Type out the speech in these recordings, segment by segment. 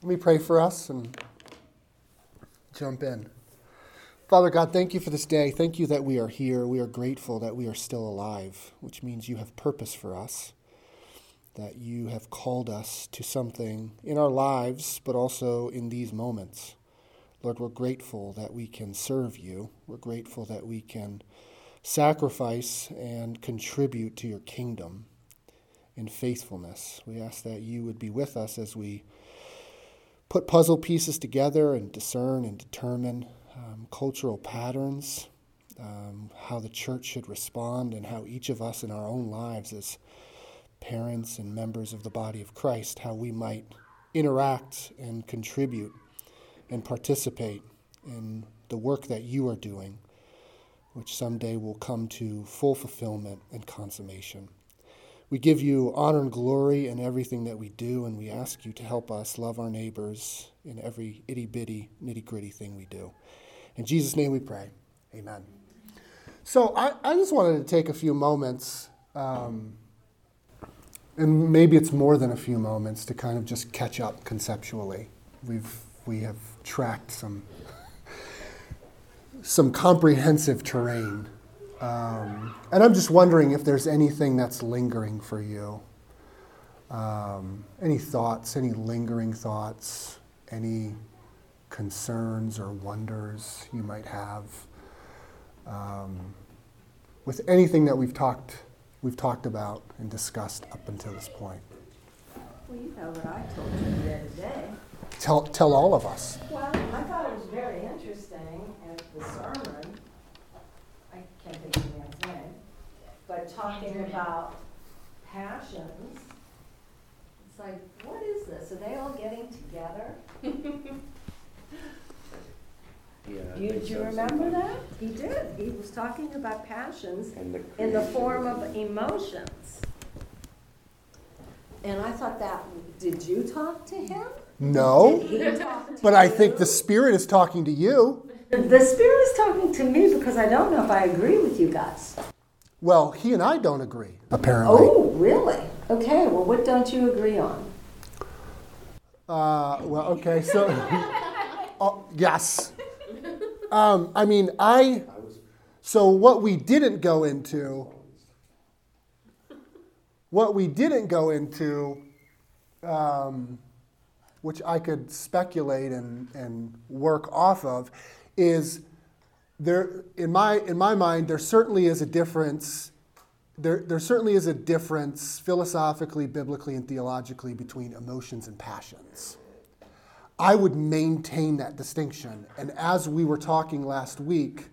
Let me pray for us and jump in. Father God, thank you for this day. Thank you that we are here. We are grateful that we are still alive, which means you have purpose for us, that you have called us to something in our lives, but also in these moments. Lord, we're grateful that we can serve you. We're grateful that we can sacrifice and contribute to your kingdom in faithfulness. We ask that you would be with us as we put puzzle pieces together and discern and determine cultural patterns, how the church should respond, and how each of us in our own lives as parents and members of the body of Christ, how we might interact and contribute and participate in the work that you are doing, which someday will come to full fulfillment and consummation. We give you honor and glory in everything that we do, and we ask you to help us love our neighbors in every itty-bitty, nitty-gritty thing we do. In Jesus' name we pray. Amen. So I just wanted to take a few moments, and maybe it's more than a few moments, to kind of just catch up conceptually. We have tracked some comprehensive terrain. And I'm just wondering if there's anything that's lingering for you. Any thoughts, any lingering thoughts, any concerns or wonders you might have with anything that we've talked about and discussed up until this point. Well, you know what I told you the other day. Tell all of us. Well, I thought it was very interesting at the sermon. I can't think of the man's name, but talking about passions. It's like, what is this? Are they all getting together? Do you remember that? He did. He was talking about passions in the form of emotions. And I thought did you talk to him? No, Did he talk to but you? I think the Spirit is talking to you. The Spirit is talking to me because I don't know if I agree with you guys. Well, he and I don't agree, apparently. Oh, really? Okay, well, what don't you agree on? Okay, so, yes. So what we didn't go into, which I could speculate and work off of, is there, in my mind, there certainly is a difference. There certainly is a difference philosophically, biblically, and theologically between emotions and passions. I would maintain that distinction. And as we were talking last week,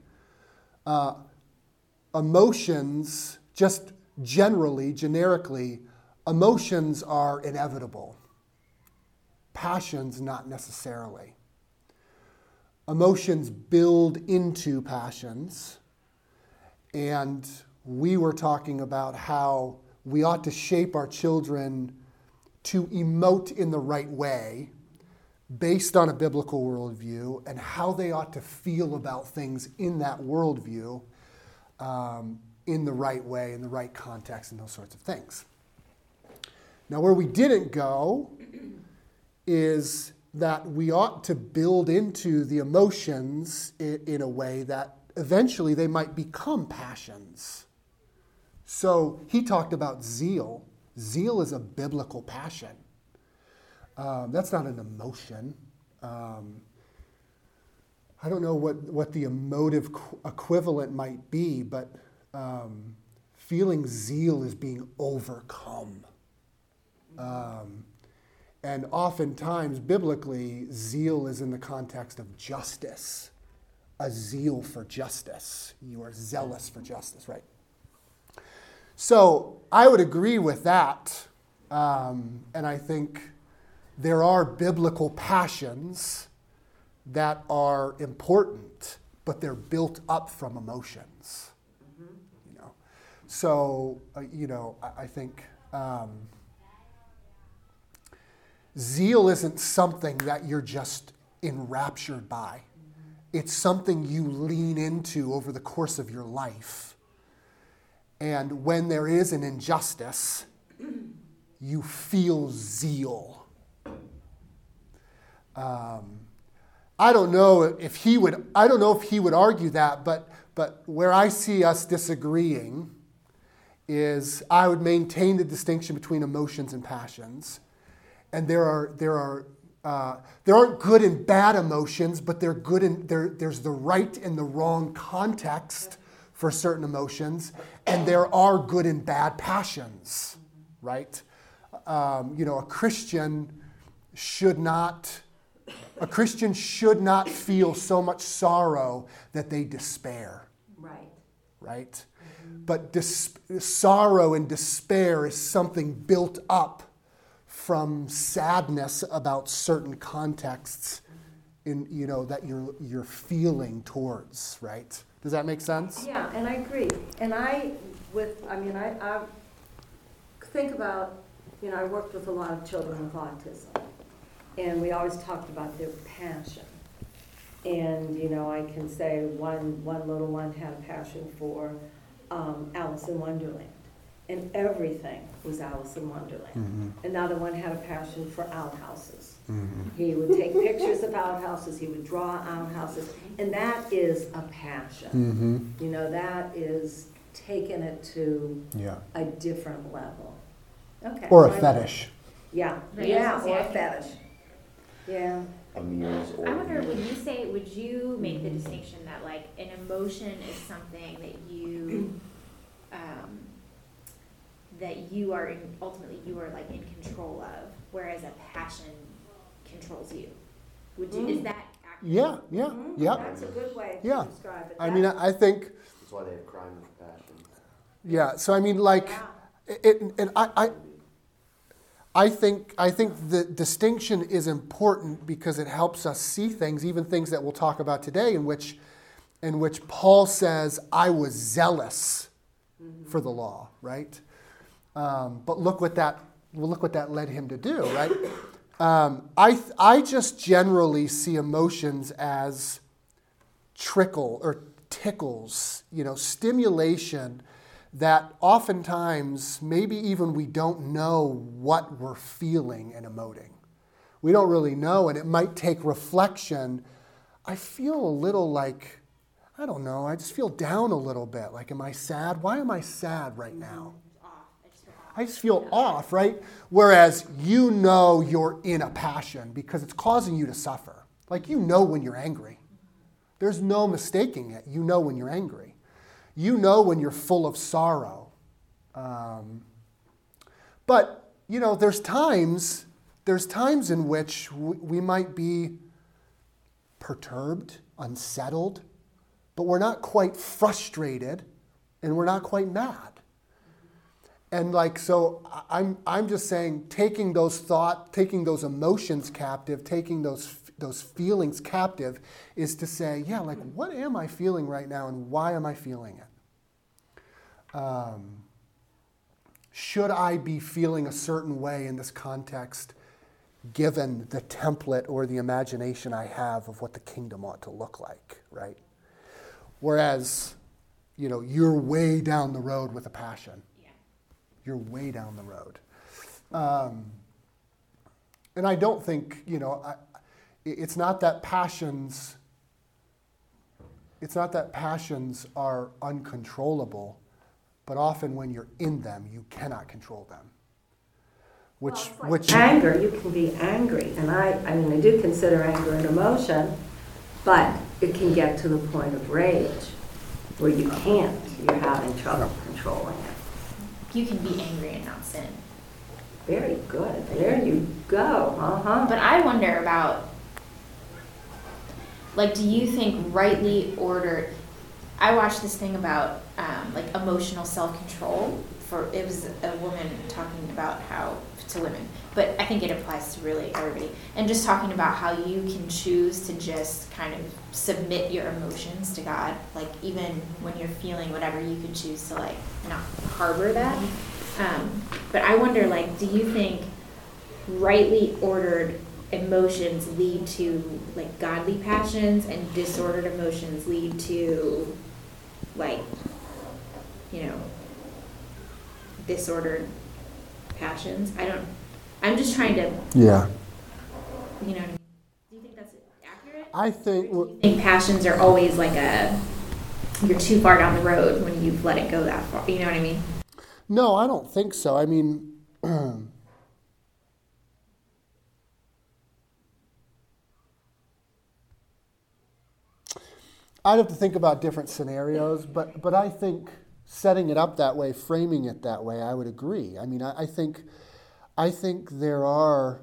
emotions, just generically, emotions are inevitable. Passions, not necessarily. Emotions build into passions, and we were talking about how we ought to shape our children to emote in the right way based on a biblical worldview, and how they ought to feel about things in that worldview in the right way, in the right context, and those sorts of things. Now, where we didn't go is that we ought to build into the emotions in a way that eventually they might become passions. So he talked about zeal. Zeal is a biblical passion. That's not an emotion. I don't know what the emotive equivalent might be, but feeling zeal is being overcome. And oftentimes, biblically, zeal is in the context of justice. A zeal for justice. You are zealous for justice, right? So I would agree with that. And I think there are biblical passions that are important, but they're built up from emotions. Mm-hmm. So, I think zeal isn't something that you're just enraptured by. It's something you lean into over the course of your life. And when there is an injustice, you feel zeal. I don't know if he would argue that, but where I see us disagreeing is I would maintain the distinction between emotions and passions. And there aren't good and bad emotions, but there's the right and the wrong context for certain emotions, and there are good and bad passions, right? A Christian should not feel so much sorrow that they despair. Right? Mm-hmm. But sorrow and despair is something built up from sadness about certain contexts that you're feeling towards, right? Does that make sense? Yeah, and I agree. And I think about, I worked with a lot of children with autism, and we always talked about their passion. And, I can say one little one had a passion for Alice in Wonderland. And everything was Alice in Wonderland. Mm-hmm. Another one had a passion for outhouses. Mm-hmm. He would take pictures of outhouses, he would draw outhouses, and that is a passion. Mm-hmm. That is taking it to a different level. Okay. Or a fetish. Yeah, or a fetish. Yeah. A muse or I wonder, would you make the distinction that like an emotion is something that you ultimately like in control of, whereas a passion controls you? Would you? Is that accurate? Yeah. That's a good way to describe it. I think that's why they have crime with passion. Yeah. So I think the distinction is important because it helps us see things, even things that we'll talk about today, in which Paul says, "I was zealous for the law," right? But look what that led him to do, right? I just generally see emotions as trickle or tickles, stimulation that oftentimes maybe even we don't know what we're feeling and emoting. We don't really know, and it might take reflection. I feel a little like, I don't know, I just feel down a little bit. Like, am I sad? Why am I sad right now? I just feel off, right? Whereas you're in a passion because it's causing you to suffer. Like, when you're angry. There's no mistaking it. When you're angry. When you're full of sorrow. But, there's times in which we might be perturbed, unsettled, but we're not quite frustrated and we're not quite mad. And so I'm just saying, taking those emotions captive, taking those feelings captive, is to say, what am I feeling right now and why am I feeling it? Should I be feeling a certain way in this context, given the template or the imagination I have of what the kingdom ought to look like, right? Whereas, you're way down the road with a passion. You're way down the road. And I don't think, it's not that passions are uncontrollable, but often when you're in them, you cannot control them. Which anger, you can be angry, and I do consider anger an emotion, but it can get to the point of rage where you're having trouble controlling it. You can be angry and not sin. Very good. There you go. But I wonder about, do you think rightly ordered? I watched this thing about emotional self-control. It was a woman talking about how to women, but I think it applies to really everybody. And just talking about how you can choose to just kind of submit your emotions to God. Even when you're feeling whatever, you can choose to not harbor that. But I wonder, do you think rightly ordered emotions lead to godly passions, and disordered emotions lead to disordered passions? I'm just trying to. Yeah. Do you I think I think passions are always like you're too far down the road when you've let it go that far. You know what I mean? no, I don't think so. I mean, I'd have to think about different scenarios, but I think setting it up that way, framing it that way, I would agree. I mean, I think there are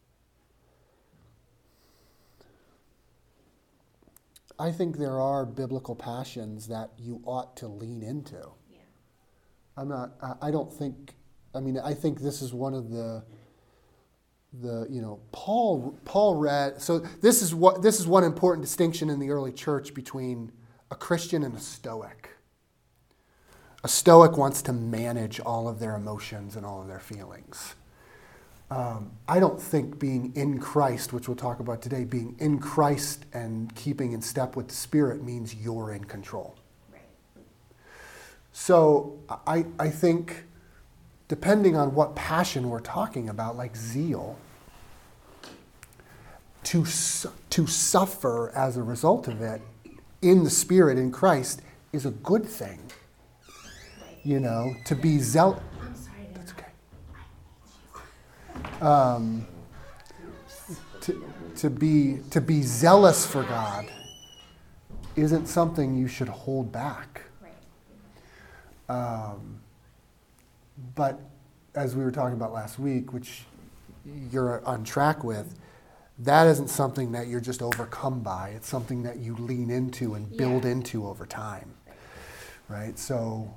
biblical passions that you ought to lean into. Yeah. I think this is one of the Paul read. So this is one important distinction in the early church between a Christian and a Stoic. A Stoic wants to manage all of their emotions and all of their feelings. I don't think being in Christ, which we'll talk about today, being in Christ and keeping in step with the Spirit means you're in control. Right. So I think, depending on what passion we're talking about, like zeal, to suffer as a result of it in the Spirit, in Christ, is a good thing. You know, to be zealous. I'm sorry. That's okay. To be zealous for God isn't something you should hold back. Right. But as we were talking about last week, which you're on track with, that isn't something that you're just overcome by. It's something that you lean into and build into over time, right? So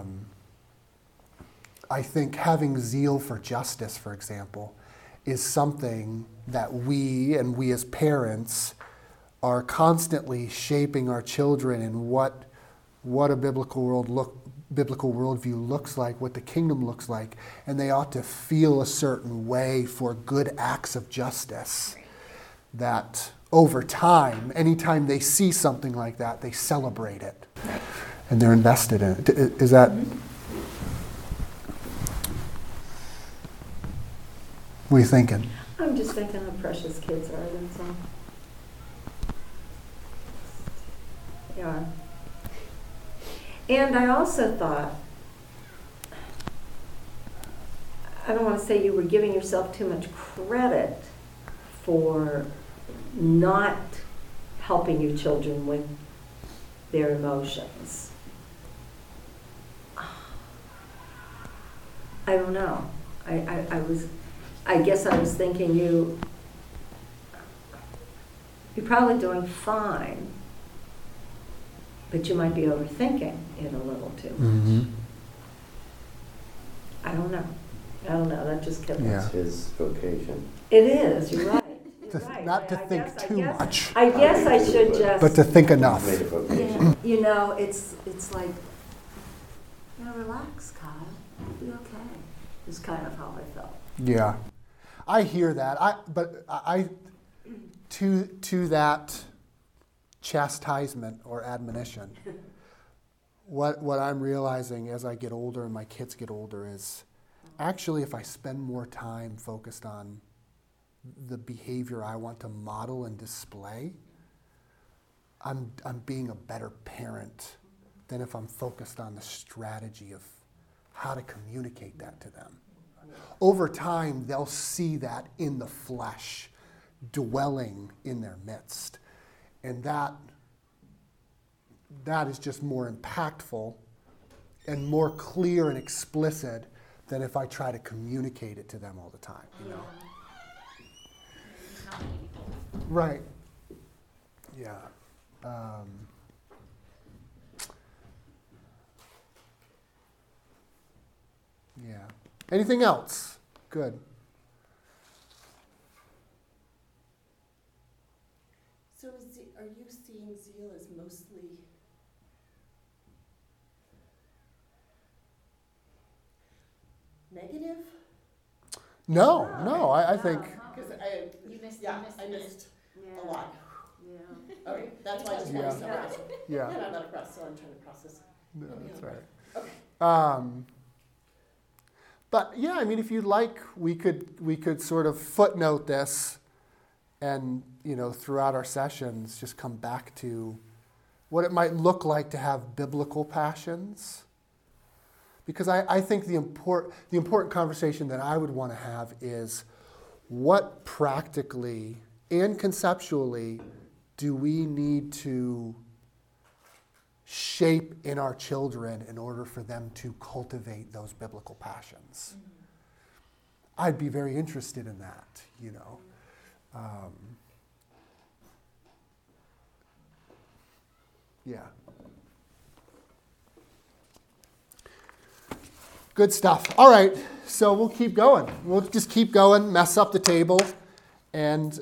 I think having zeal for justice, for example, is something that we as parents are constantly shaping our children in what a biblical worldview looks like, what the kingdom looks like, and they ought to feel a certain way for good acts of justice. That over time, anytime they see something like that, they celebrate it, and they're invested in it. Is that? What are you thinking? I'm just thinking how precious kids are, that's all. They are. And I also thought, I don't want to say you were giving yourself too much credit for not helping your children with their emotions. I don't know. I guess I was thinking you're probably doing fine, but you might be overthinking it a little too much. Mm-hmm. I don't know. That just kept Yeah. It's his vocation. It is, you're right. You're To- right. not to I think guess- too much. I guess I should just. But to think enough. Made a vocation. You know, it's like, relax, Kyle. You'll be okay. Is kind of how I felt. Yeah, I hear that. To that chastisement or admonition, what I'm realizing as I get older and my kids get older is, actually, if I spend more time focused on the behavior I want to model and display, I'm being a better parent than if I'm focused on the strategy of how to communicate that to them. Over time, they'll see that in the flesh, dwelling in their midst. And that is just more impactful and more clear and explicit than if I try to communicate it to them all the time, you know? Right. Yeah. Yeah. Anything else? Good. So are you seeing zeal as mostly negative? No, I think, Because You missed I missed a lot. Yeah. Okay, that's why I just Yeah. want to summarize. yeah. And I'm not a press, so I'm trying to process. No, that's right. Okay. But yeah, I mean, if you'd like, we could sort of footnote this and throughout our sessions, just come back to what it might look like to have biblical passions. Because I think the important conversation that I would want to have is what practically and conceptually do we need to shape in our children in order for them to cultivate those biblical passions? I'd be very interested in that, Yeah. Good stuff. All right, so we'll keep going. We'll just keep going, mess up the table, and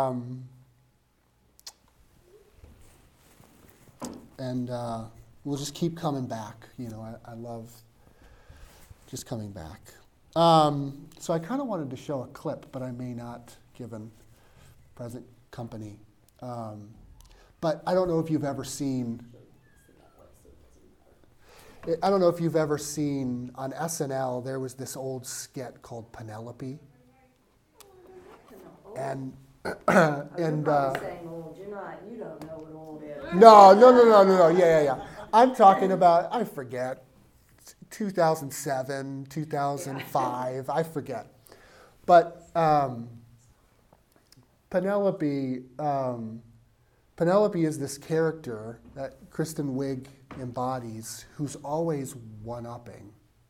we'll just keep coming back. I love just coming back. So I kind of wanted to show a clip, but I may not, given present company. But I don't know if you've ever seen on SNL, there was this old skit called Penelope. And You're probably saying old. You don't know what old is. No. Yeah. I'm talking about, I forget, 2007, 2005, I forget. But Penelope is this character that Kristen Wiig embodies who's always one-upping.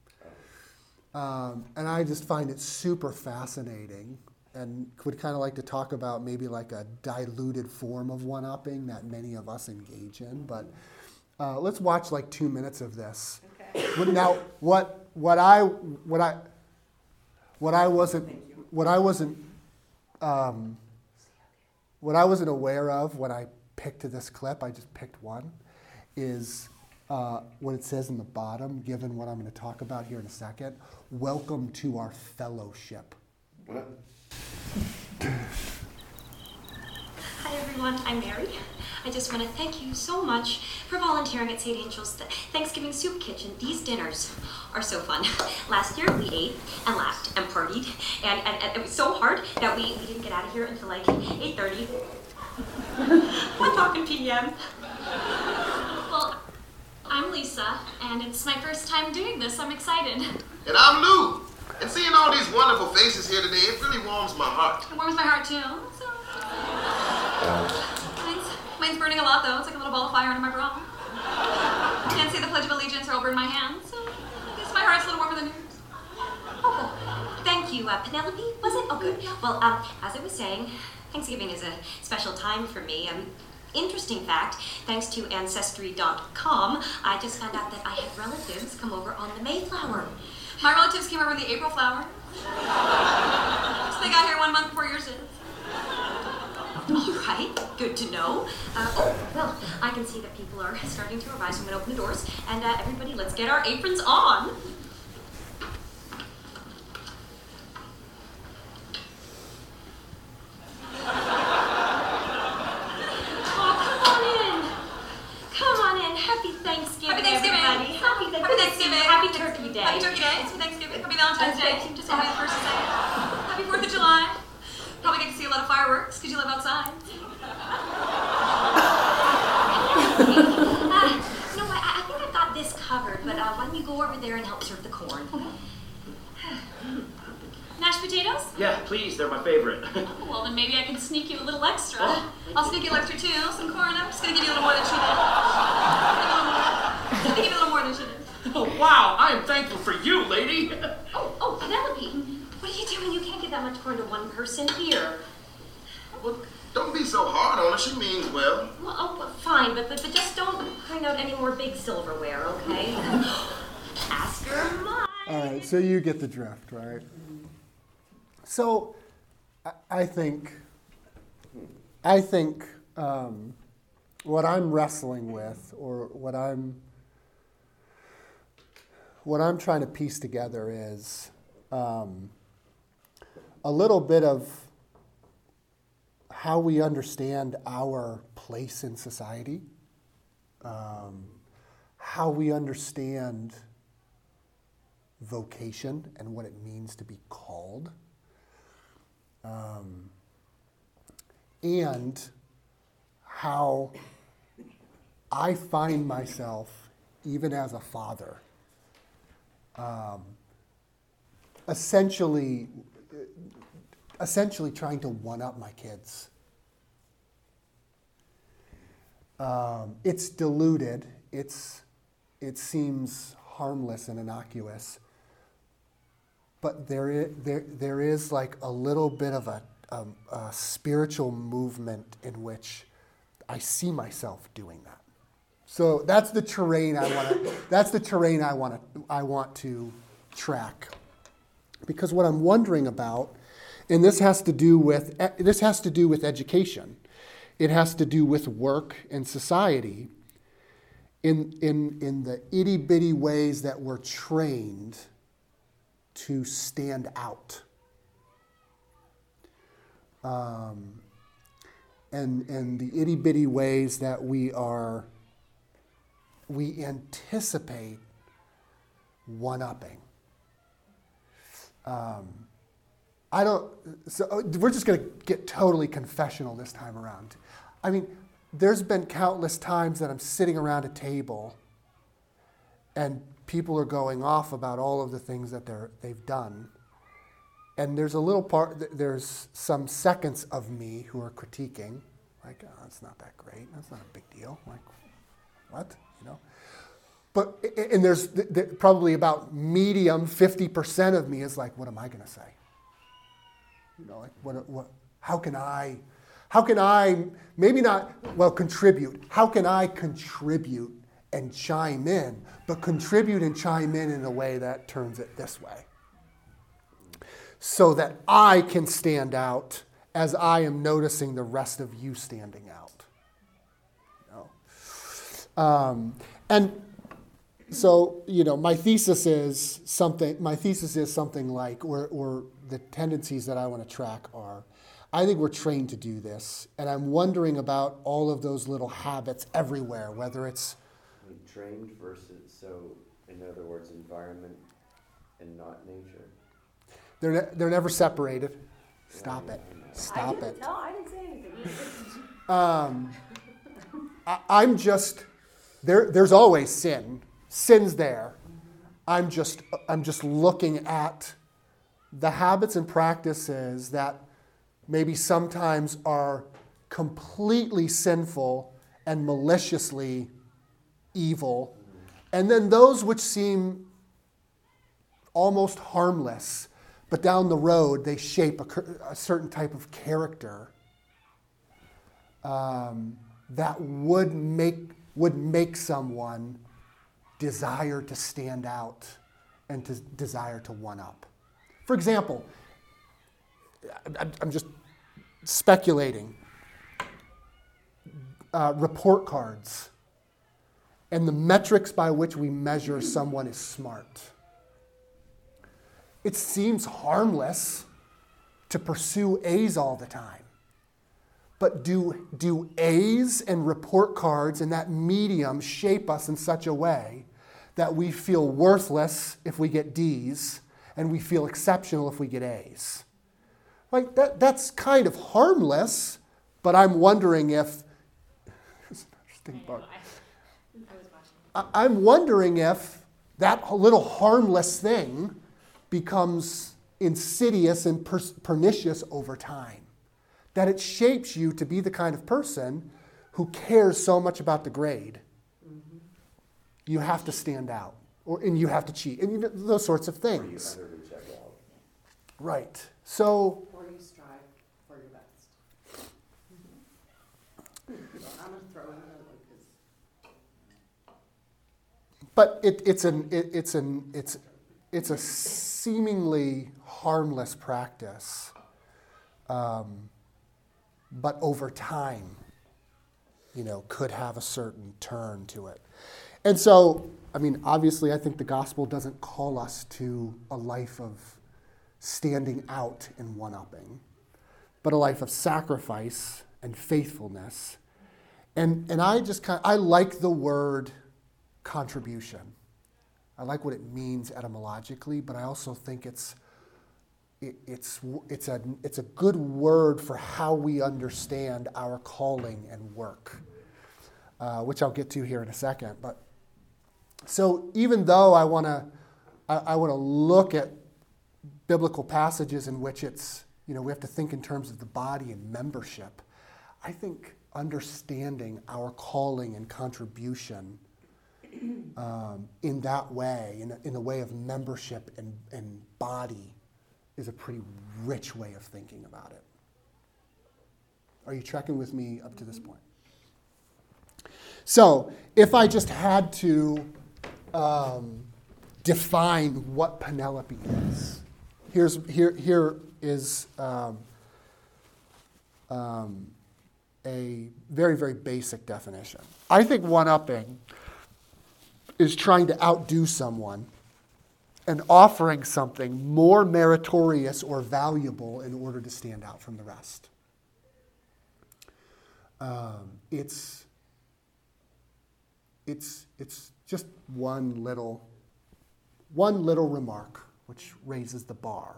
And I just find it super fascinating and would kind of like to talk about maybe like a diluted form of one-upping that many of us engage in. But let's watch like 2 minutes of this. Okay. Now, what I wasn't aware of when I picked this clip, I just picked one, is what it says in the bottom, given what I'm going to talk about here in a second. Welcome to our fellowship. What? Hi everyone, I'm Mary. I just want to thank you so much for volunteering at St. Angel's Thanksgiving Soup Kitchen. These dinners are so fun. Last year we ate and laughed and partied, and it was so hard that we didn't get out of here until like 8:30. We're talking p.m. Well, I'm Lisa, and it's my first time doing this. I'm excited. And I'm Lou. And seeing all these wonderful faces here today, it really warms my heart. It warms my heart too. So. Mine's burning a lot though. It's like a little ball of fire under my bra. Can't say the Pledge of Allegiance or I'll burn my hands. So I guess my heart's a little warmer than yours. Oh, thank you, Penelope. Was it? Oh, good. Well, as I was saying, Thanksgiving is a special time for me. Interesting fact, thanks to Ancestry.com, I just found out that I had relatives come over on the Mayflower. My relatives came over in the April flower. So they got here 1 month before yours did. All right, good to know. Well, I can see that people are starting to arrive, so I'm going to open the doors. And everybody, let's get our aprons on. Happy Turkey Day. It's Thanksgiving. Happy Valentine's Day. Just happy the first to say it. Happy 4th of July. Probably get to see a lot of fireworks because you live outside. No, I think I've got this covered, but why don't you go over there and help serve the corn? Mashed potatoes? Yeah, please. They're my favorite. Oh, well, then maybe I can sneak you a little extra. I'll sneak you a little extra too. Some corn. I'm just going to give you a little more than she did. Give you a little more than she did. Oh, wow, I am thankful for you, lady. Oh, Penelope, what are you doing? You can't give that much corn to one person here. Well, don't be so hard on her. She means well. Well, fine, but just don't bring out any more big silverware, okay? Ask her mine. All right, so you get the drift, right? So I think what I'm wrestling with, or what I'm trying to piece together is a little bit of how we understand our place in society, how we understand vocation and what it means to be called, and how I find myself, even as a father, essentially trying to one-up my kids. It's diluted. It seems harmless and innocuous, but there is like a little bit of a spiritual movement in which I see myself doing that. So that's the terrain I want to track. Because what I'm wondering about, and this has to do with education. It has to do with work and society. In the itty bitty ways that we're trained to stand out. And the itty bitty ways that we anticipate one-upping. We're just going to get totally confessional this time around. I mean, there's been countless times that I'm sitting around a table and people are going off about all of the things that they've done. And there's there's some seconds of me who are critiquing, like, oh, it's not that great. That's not a big deal. Like, what? You know? And there's probably about medium 50% of me is like, what am I going to say? You know, like, what? How can I, maybe not, well, contribute. How can I contribute and chime in, but contribute and chime in a way that turns it this way? So that I can stand out as I am noticing the rest of you standing out. You know? And so, you know, my thesis is something like, or the tendencies that I want to track are, I think we're trained to do this, and I'm wondering about all of those little habits everywhere, whether it's... Trained versus, so in other words, environment and not nature. They're never separated. Stop it. Stop it. No, I didn't say anything. I'm just, there's always sin. Sin's there. I'm just looking at the habits and practices that maybe sometimes are completely sinful and maliciously evil, and then those which seem almost harmless, but down the road they shape a certain type of character that would make someone desire to stand out and to desire to one-up. For example, I'm just speculating, report cards and the metrics by which we measure someone is smart. It seems harmless to pursue A's all the time. But do A's and report cards and that medium shape us in such a way that we feel worthless if we get D's and we feel exceptional if we get A's? Like that's kind of harmless, but I'm wondering if... I'm wondering if that little harmless thing becomes insidious and pernicious over time. That it shapes you to be the kind of person who cares so much about the grade. Mm-hmm. You have to stand out, and you have to cheat, and those sorts of things. Or you utterly check out. Right. So. Or you strive for your best. Mm-hmm. So I'm going to throw in another one because. But it's a seemingly harmless practice. But over time, could have a certain turn to it. And so, obviously, I think the gospel doesn't call us to a life of standing out and one-upping, but a life of sacrifice and faithfulness. And I like the word contribution. I like what it means etymologically, but I also think it's it's a good word for how we understand our calling and work, which I'll get to here in a second. But so even though I want to look at biblical passages in which it's, we have to think in terms of the body and membership, I think understanding our calling and contribution in that way, in the way of membership and body, is a pretty rich way of thinking about it. Are you tracking with me up to this point? So, if I just had to define what Penelope is, here is a very, very basic definition. I think one-upping is trying to outdo someone and offering something more meritorious or valuable in order to stand out from the rest. It's just one little remark which raises the bar.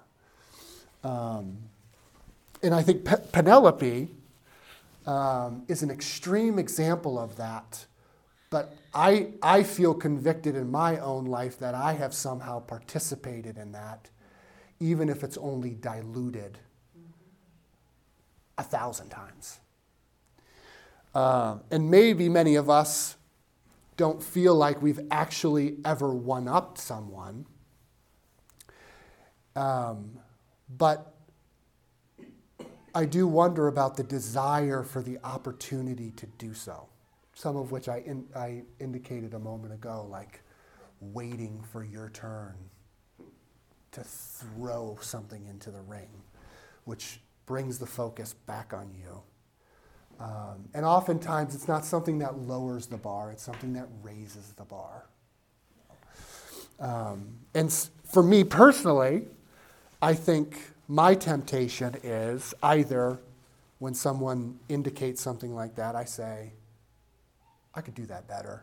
And I think Penelope is an extreme example of that. But I feel convicted in my own life that I have somehow participated in that, even if it's only diluted 1,000 times. And maybe many of us don't feel like we've actually ever one-upped someone. But I do wonder about the desire for the opportunity to do so. Some of which I indicated a moment ago, like waiting for your turn to throw something into the ring, which brings the focus back on you. And oftentimes it's not something that lowers the bar, it's something that raises the bar. And for me personally, I think my temptation is either when someone indicates something like that, I say, I could do that better.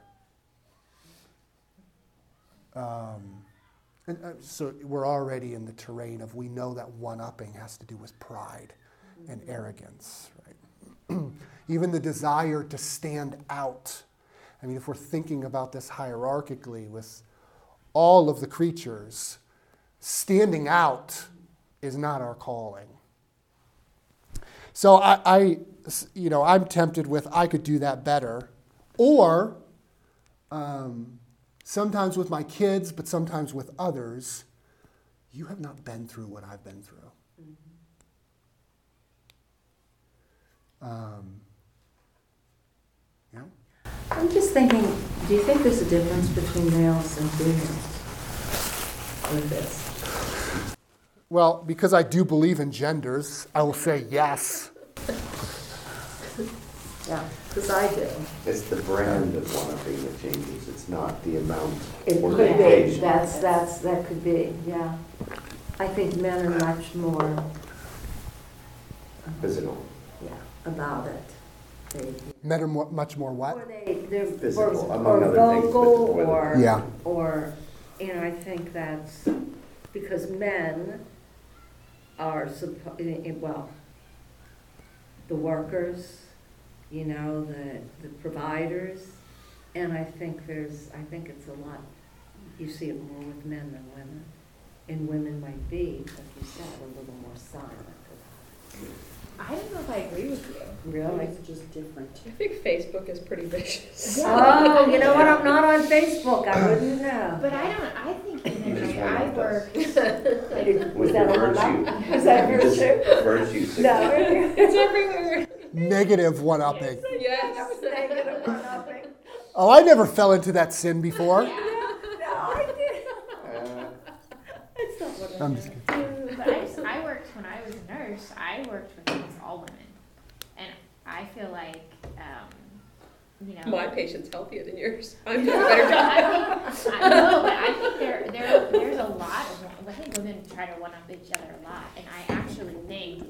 So we're already in the terrain of, we know that one-upping has to do with pride and arrogance, right? Even the desire to stand out. I mean, if we're thinking about this hierarchically with all of the creatures, standing out is not our calling. So I'm tempted with, I could do that better. Or sometimes with my kids, but sometimes with others, you have not been through what I've been through. I'm just thinking, do you think there's a difference between males and females with this? Well, because I do believe in genders, I will say yes. Yeah, because I do. It's the brand of one-upping that changes. It's not the amount It or could the be, occasion. that could be, yeah. I think men are much more, Physical. yeah, about it. Men are much more what? Or they're Physical, or among other things, vocal, physical. or, Yeah. or, I think that's because men are, well, the workers, the providers, and I think it's a lot, you see it more with men than women. And women might be, like you said, a little more silent. I don't know if I agree with you. Really? It's just different. I think Facebook is pretty vicious. Oh, you know what? I'm not on Facebook. I wouldn't know. But I think You just I one-upped work. us. Is With that your a one-up? virtue. Is that You just virtue? virtue. No. It's everywhere. Negative one-upping. Yes. Negative one-upping. Oh, I never fell into that sin before. No, I did. It's not what I'm just kidding. But I worked when I was a nurse. I worked with almost all women, and I feel like, My patient's healthier than yours. I'm doing a better job. I know, but I think there's a lot of. I think women try to one up each other a lot, and I actually think,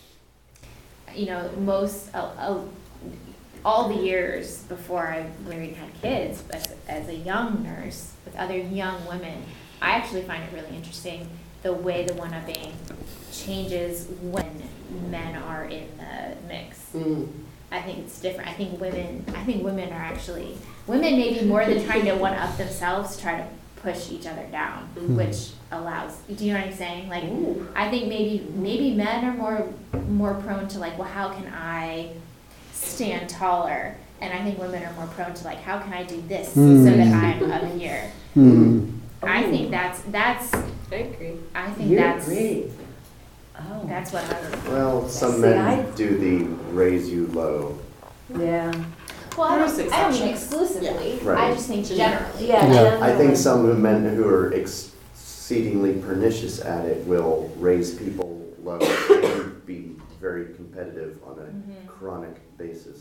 most all the years before I married and had kids, as a young nurse with other young women, I actually find it really interesting the way the one-upping changes when men are in the mix. I think it's different. I think women are actually, women maybe more than trying to one-up themselves, try to push each other down, which allows, do you know what I'm saying? Like, I think maybe men are more prone to like, well, how can I stand taller? And I think women are more prone to like, how can I do this so that I'm up here? I think that's. I agree. I think You that's. agree. Oh. That's what I would. Well, some See, men do the raise you low. Yeah. Well, I There's don't mean exceptions. exclusively. Yeah. Right. I just think generally. Yeah. I think some men who are exceedingly pernicious at it will raise people low and be very competitive on a chronic basis.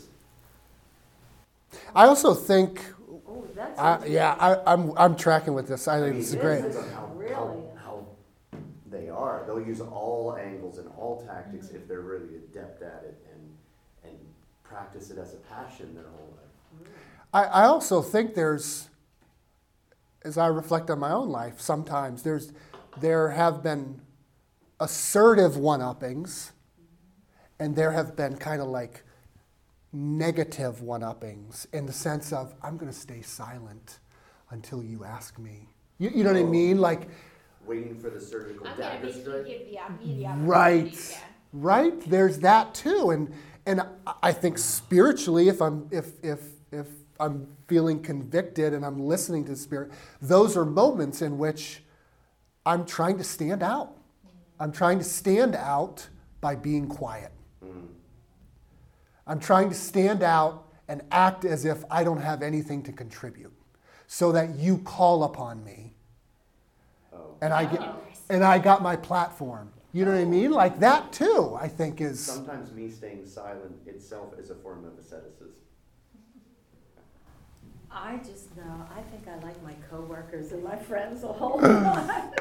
I also think, Oh, that's I'm tracking with this. I think this is great. Depends on how they are. They'll use all angles and all tactics if they're really adept at it and practice it as a passion their whole life. I also think there's, as I reflect on my own life, sometimes there have been assertive one-uppings, and there have been kind of like negative one-uppings in the sense of, I'm going to stay silent until you ask me. You know what I mean? Like, waiting for the surgical dagger strike. right, right. There's that too, and I think spiritually, if I'm feeling convicted and I'm listening to the Spirit, those are moments in which I'm trying to stand out. I'm trying to stand out by being quiet. I'm trying to stand out and act as if I don't have anything to contribute, so that you call upon me, and I got my platform. You know what I mean? Like that too, I think is. Sometimes me staying silent itself is a form of asceticism. I just know, I think I like my coworkers and my friends a whole lot.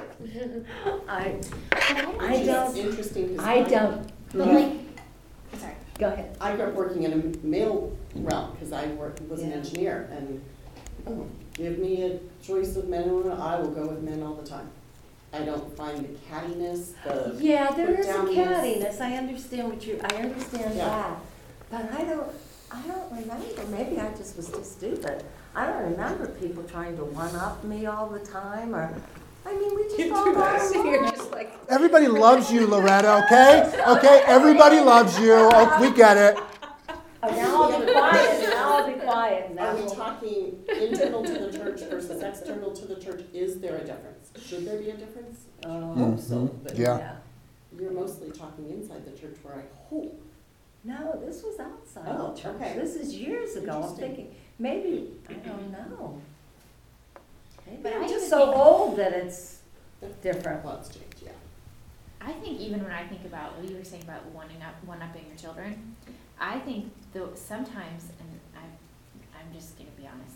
I It's interesting because don't, But like, sorry. go ahead. I grew up working in a male realm because I was an Yeah. engineer, and give me a choice of men and women, I will go with men all the time. I don't find the cattiness, Yeah, there is a put-downiness. cattiness, I understand Yeah. that, but I don't remember, maybe I just was too stupid. I don't remember people trying to one-up me all the time, or, I mean, we just all got You're along. just like, Everybody loves you, Loretta, okay? Okay, everybody loves you. Oh, we get it. Oh, now I'll be quiet, and Are then we we'll. talking internal to the church versus external to the church? Is there a difference? Should there be a difference? I hope so, but Yeah. you're mostly talking inside the church where I hope. No, this was outside Oh, the church. okay. This is years ago. I'm Interesting. thinking, maybe, I don't know. But Maybe I I'm just even so think- old that it's different. Lots change, yeah. I think even when I think about what you were saying about one-upping your children, I think though sometimes, and I'm just gonna be honest,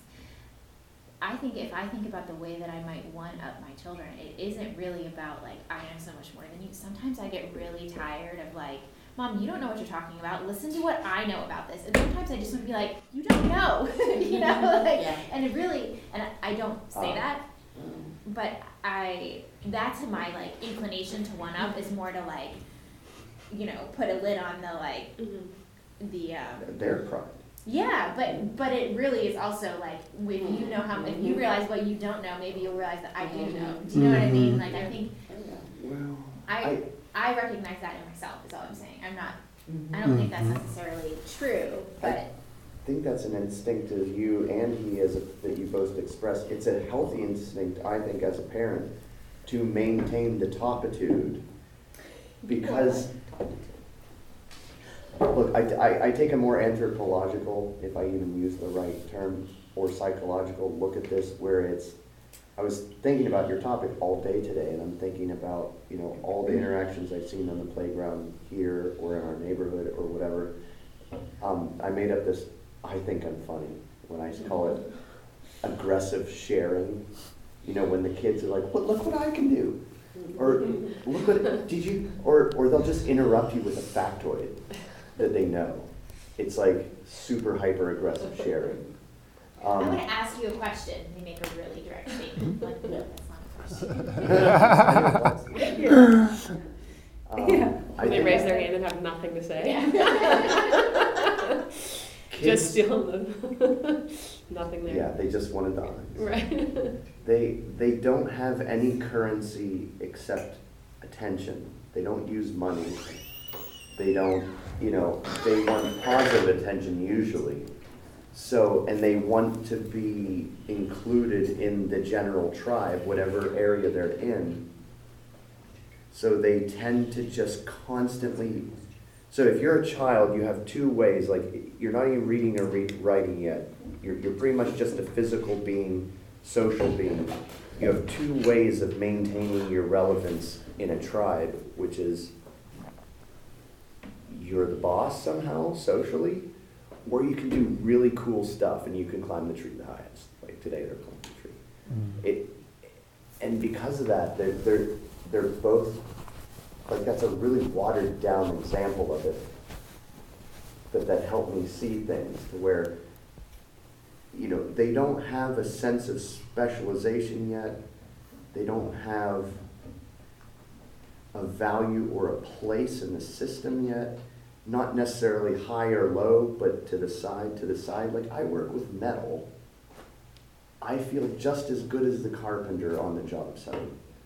I think if I think about the way that I might one-up my children, it isn't really about like, I am so much more than you. Sometimes I get really tired of like, Mom, you don't know what you're talking about. Listen to what I know about this. And sometimes I just want to be like, you don't know, you know, like, Yeah. and it really, and I don't say that, but that's my like inclination to one up is more to like, you know, put a lid on the like, the, Their pride. yeah, but it really is also like, if you know how, if you realize what you don't know, maybe you'll realize that I do know. Do you know what I mean? Like, I think, Well, I recognize that in myself, is all I'm saying. I don't think that's necessarily true, but. I think that's an instinct as you and he that you both express. It's a healthy instinct, I think, as a parent, to maintain the topitude, because look, I take a more anthropological, if I even use the right term, or psychological look at this, where I was thinking about your topic all day today, and I'm thinking about, you know, all the interactions I've seen on the playground here or in our neighborhood or whatever. I made up this, I think I'm funny, when I call it aggressive sharing. You know, when the kids are like, well, look what I can do. Or look what, did you, or they'll just interrupt you with a factoid that they know. It's like super hyper aggressive sharing. I'm gonna ask you a question. You make a really direct statement. Like, no, that's not a I They think raise their hand and have nothing to say. kids, Just still nothing there. yeah, they just want to die. Right. They don't have any currency except attention. They don't use money. They don't, they want positive attention usually. So, and they want to be included in the general tribe, whatever area they're in. So they tend to just constantly, so if you're a child, you have two ways, like you're not even reading or writing yet. You're pretty much just a physical being, social being. You have two ways of maintaining your relevance in a tribe, which is you're the boss somehow, socially, or you can do really cool stuff and you can climb the tree the highest. Like today they're climbing the tree. And because of that, they're both, like that's a really watered down example of it, but that helped me see things to where, they don't have a sense of specialization yet. They don't have a value or a place in the system yet. Not necessarily high or low, but to the side. Like I work with metal. I feel just as good as the carpenter on the job site.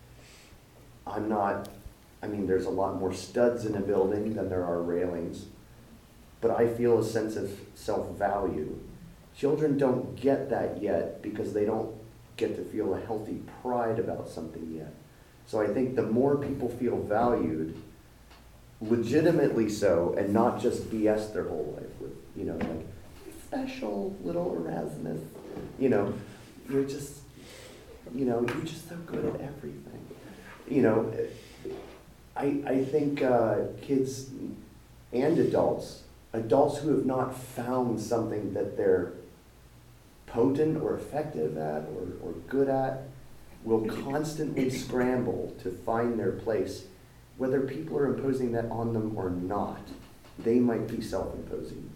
There's a lot more studs in a building than there are railings, but I feel a sense of self-value. Children don't get that yet because they don't get to feel a healthy pride about something yet. So I think the more people feel valued, legitimately so, and not just BS their whole life with, like, special little Erasmus, you're just, you're just so good at everything. I think kids and adults who have not found something that they're potent or effective at or good at will constantly scramble to find their place. Whether people are imposing that on them or not, they might be self-imposing.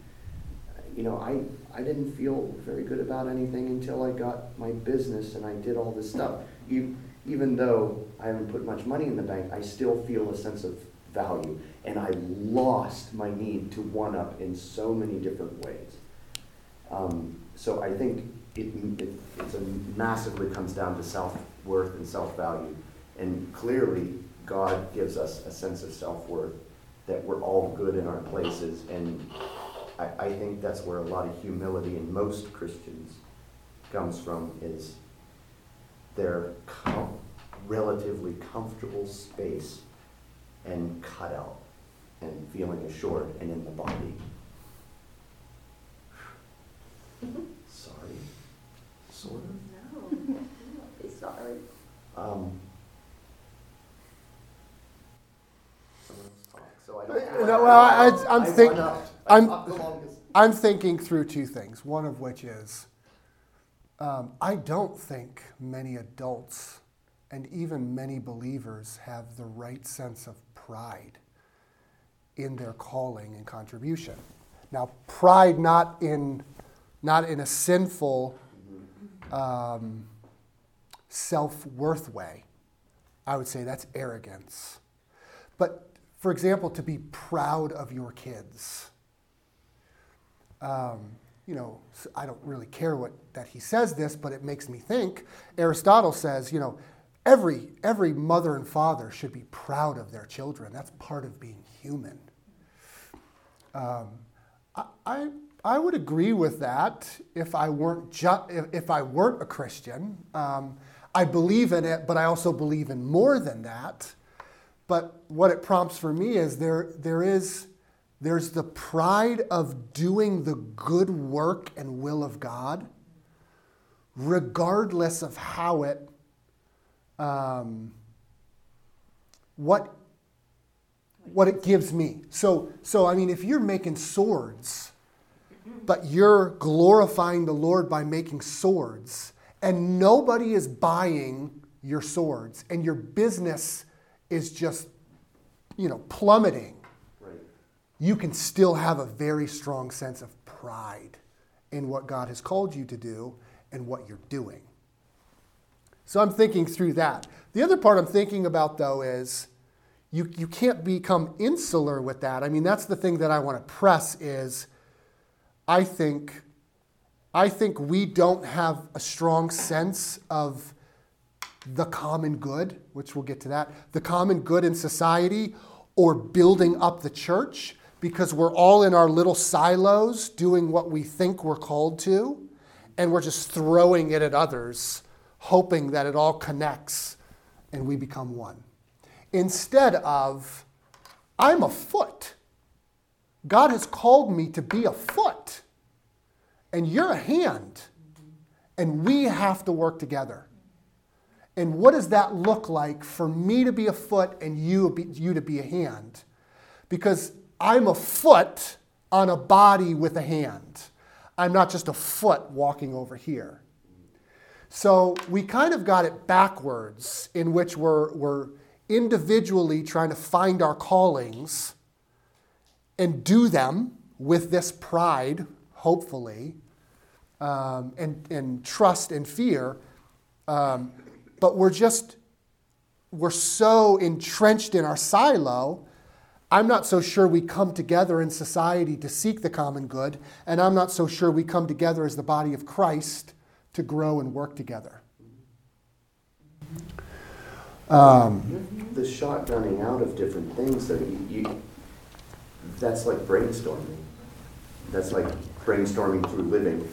I didn't feel very good about anything until I got my business and I did all this stuff. Even though I haven't put much money in the bank, I still feel a sense of value. And I lost my need to one-up in so many different ways. So I think it massively comes down to self-worth and self-value. And clearly, God gives us a sense of self-worth, that we're all good in our places. And I think that's where a lot of humility in most Christians comes from, is their relatively comfortable space and cutout and feeling assured and in the body. Sorry. Sort of. No, be sorry. So I don't. No, well, I'm thinking through two things. One of which is, I don't think many adults and even many believers have the right sense of pride in their calling and contribution. Now, pride not in a sinful, self-worth way. I would say that's arrogance. But, for example, to be proud of your kids. I don't really care that he says this, but it makes me think. Aristotle says, every mother and father should be proud of their children. That's part of being human. I would agree with that if I weren't a Christian. I believe in it, but I also believe in more than that. But what it prompts for me is there's the pride of doing the good work and will of God, regardless of how it, what it gives me. So if you're making swords, but you're glorifying the Lord by making swords, and nobody is buying your swords, and your business is just, plummeting, Right. you can still have a very strong sense of pride in what God has called you to do and what you're doing. So I'm thinking through that. The other part I'm thinking about, though, is you can't become insular with that. I mean, that's the thing that I want to press is I think we don't have a strong sense of the common good, which we'll get to that, the common good in society or building up the church, because we're all in our little silos doing what we think we're called to, and we're just throwing it at others, hoping that it all connects and we become one. Instead of, I'm a foot. God has called me to be a foot, and you're a hand, and we have to work together. And what does that look like for me to be a foot and you to be a hand? Because I'm a foot on a body with a hand. I'm not just a foot walking over here. So we kind of got it backwards, in which we're individually trying to find our callings and do them with this pride, hopefully, and trust and fear. But we're so entrenched in our silo, I'm not so sure we come together in society to seek the common good, and I'm not so sure we come together as the body of Christ to grow and work together. The shotgunning out of different things, that's like brainstorming. That's like brainstorming through living.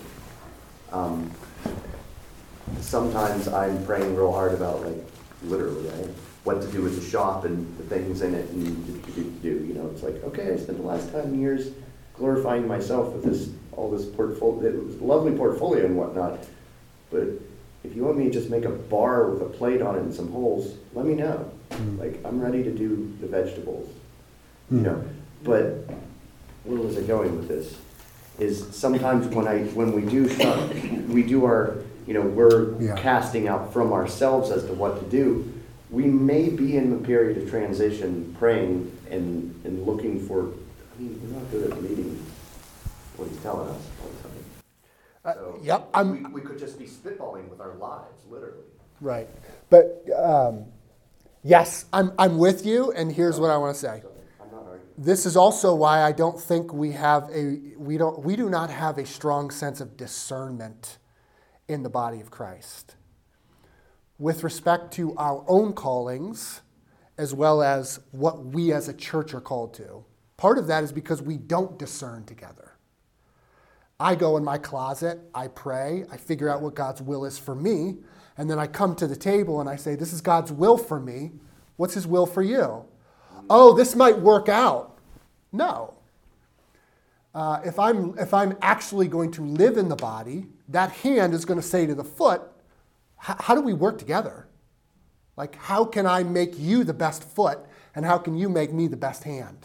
Sometimes I'm praying real hard about, like, literally, right? What to do with the shop and the things in it and do. You know, it's like, okay, I spent the last 10 years glorifying myself with all this portfolio. It was a lovely portfolio and whatnot. But if you want me to just make a bar with a plate on it and some holes, let me know. Like, I'm ready to do the vegetables. You know, but where was I going with this? Is sometimes when we do shop, we do our, you know, we're casting out from ourselves as to what to do. We may be in the period of transition, praying and looking for. I mean, we're not good at reading what he's telling us all the time. So we could just be spitballing with our lives, literally. Right, but yes, I'm with you, and here's what I want to say. I'm not arguing. This is also why I don't think we do not have a strong sense of discernment in the body of Christ with respect to our own callings as well as what we as a church are called to. Part of that is because we don't discern together. I go in my closet, I pray, I figure out what God's will is for me, and then I come to the table and I say, this is God's will for me. What's his will for you? Oh, this might work out. No. If I'm actually going to live in the body, that hand is going to say to the foot, how do we work together? Like, how can I make you the best foot, and how can you make me the best hand?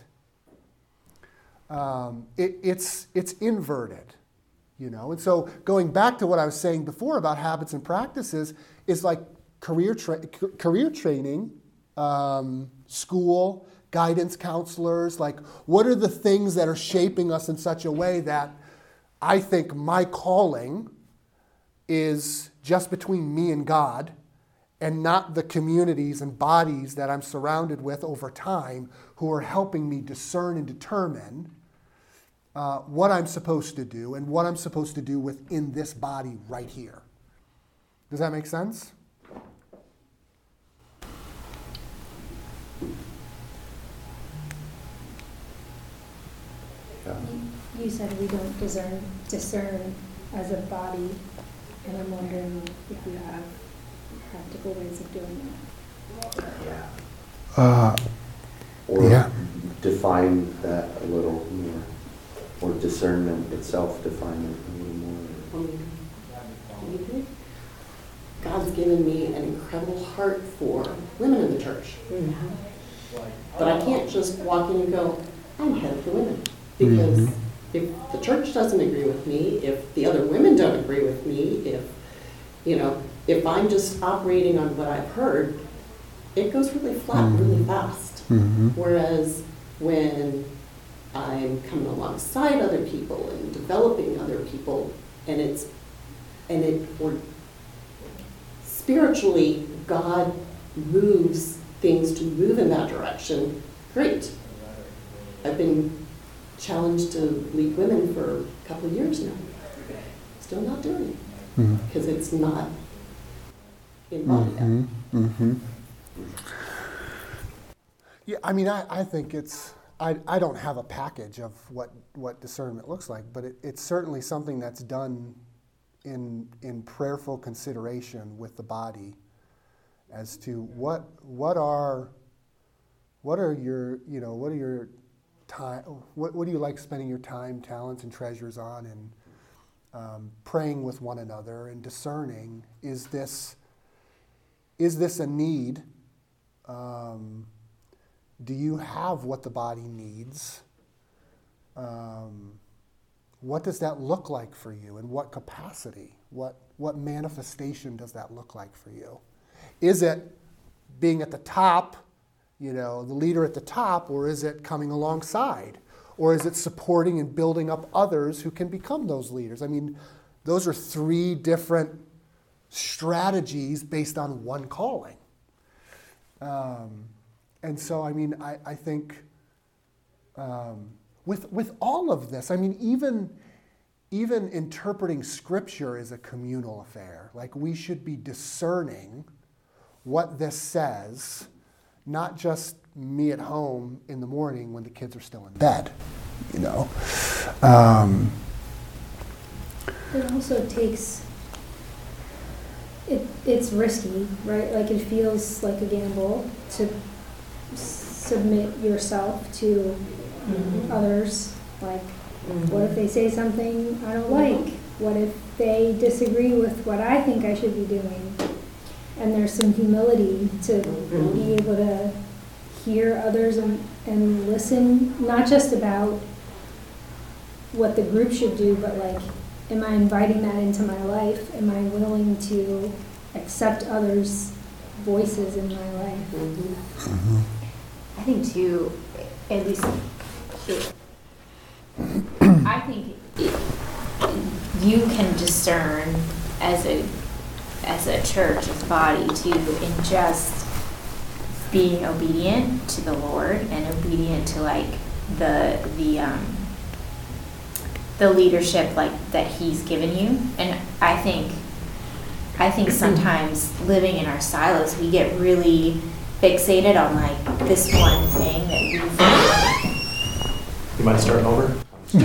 It's inverted, you know. And so going back to what I was saying before about habits and practices is like career training, school, guidance counselors. Like, what are the things that are shaping us in such a way that I think my calling is just between me and God and not the communities and bodies that I'm surrounded with over time who are helping me discern and determine what I'm supposed to do and what I'm supposed to do within this body right here. Does that make sense? You said we don't discern as a body, and I'm wondering if we have practical ways of doing that. Or define that a little more, or discernment itself define it a little more. God's given me an incredible heart for women in the church. But I can't just walk in and go, I'm head of the women. Because if the church doesn't agree with me, if the other women don't agree with me, if I'm just operating on what I've heard, it goes really flat really fast. Whereas when I'm coming alongside other people and developing other people, and we're spiritually God moves things to move in that direction, great. I've been challenged to lead women for a couple of years now. Still not doing it because it's not embodied. Yeah, I mean, I think it's, I don't have a package of what discernment looks like, but it's certainly something that's done in prayerful consideration with the body as to what are your time, what do you like spending your time, talents, and treasures on, and praying with one another and discerning, is this a need? Do you have what the body needs? What does that look like for you? In what capacity? What manifestation does that look like for you? Is it being at the top, the leader at the top, or is it coming alongside? Or is it supporting and building up others who can become those leaders? I mean, those are three different strategies based on one calling. And so, I mean, I think with all of this, I mean, even interpreting Scripture is a communal affair. Like, we should be discerning what this says, not just me at home in the morning when the kids are still in bed, It also takes, it's risky, right? Like, it feels like a gamble to submit yourself to others. Like, what if they say something I don't like? What if they disagree with what I think I should be doing? And there's some humility to be able to hear others and listen, not just about what the group should do, but like, am I inviting that into my life? Am I willing to accept others' voices in my life? I think too, at least, I think you can discern as a church, as a body, too, in just being obedient to the Lord and obedient to like the leadership like that He's given you. And I think sometimes living in our silos, we get really fixated on like this one thing that we think. You mind starting over?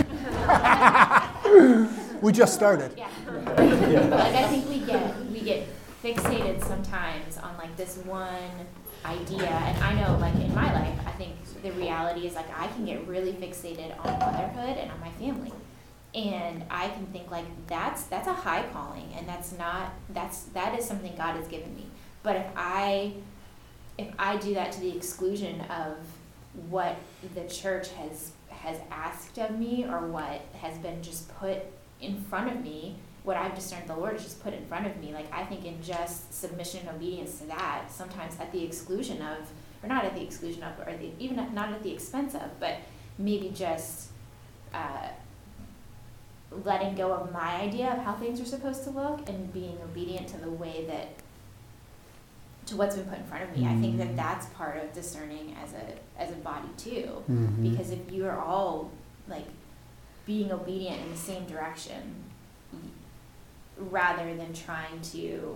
We just started. Yeah. Like, I think we get fixated sometimes on like this one idea, and I know like in my life, I think the reality is like I can get really fixated on motherhood and on my family, and I can think like that's a high calling, and that is something God has given me. But if I do that to the exclusion of what the church has asked of me, or what has been just put in front of me, what I've discerned the Lord has just put in front of me, like I think in just submission and obedience to that, sometimes at the exclusion of, or not at the exclusion of, or even not at the expense of, but maybe just letting go of my idea of how things are supposed to look and being obedient to the way that, to what's been put in front of me. I think that that's part of discerning as a body too, because if you are all like being obedient in the same direction, rather than trying to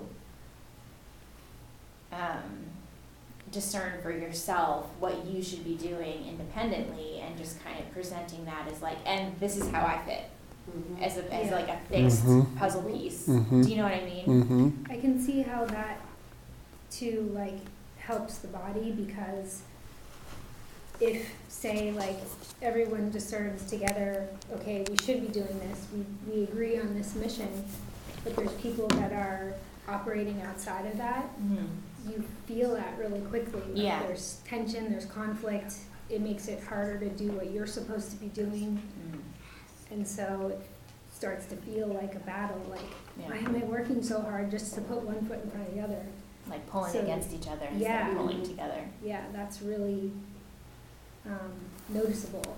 discern for yourself what you should be doing independently, and just kind of presenting that as like, and this is how I fit, as like a fixed puzzle piece. Do you know what I mean? I can see how that too like helps the body, because if, say, like everyone discerns together, okay, we should be doing this, we agree on this mission, but there's people that are operating outside of that, you feel that really quickly. Like there's tension, there's conflict, it makes it harder to do what you're supposed to be doing. And so it starts to feel like a battle, like, why am I working so hard just to put one foot in front of the other? Like pulling against each other instead of pulling together. Yeah, that's really noticeable.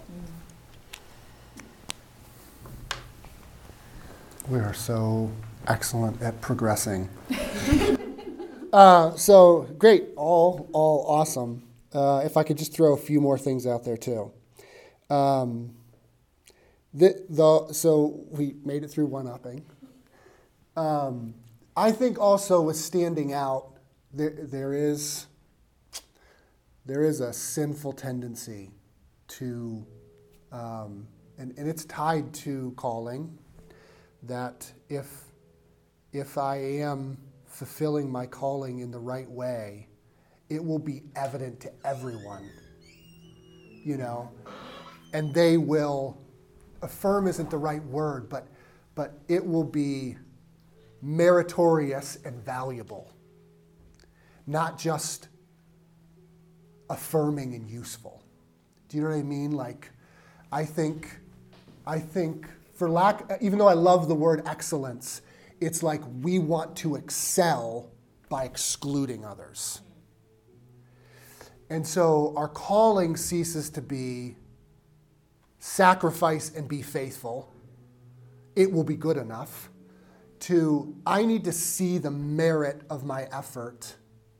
We are so excellent at progressing. So great, all awesome. If I could just throw a few more things out there too. So we made it through one-upping. I think also with standing out, there is a sinful tendency to, and it's tied to calling, that if I am fulfilling my calling in the right way, it will be evident to everyone, and they will, affirm isn't the right word, but it will be meritorious and valuable, not just affirming and useful. Do you know what I mean? Like, I think for lack, even though I love the word excellence, it's like we want to excel by excluding others. And so our calling ceases to be sacrifice and be faithful. It will be good enough. To, I need to see the merit of my effort,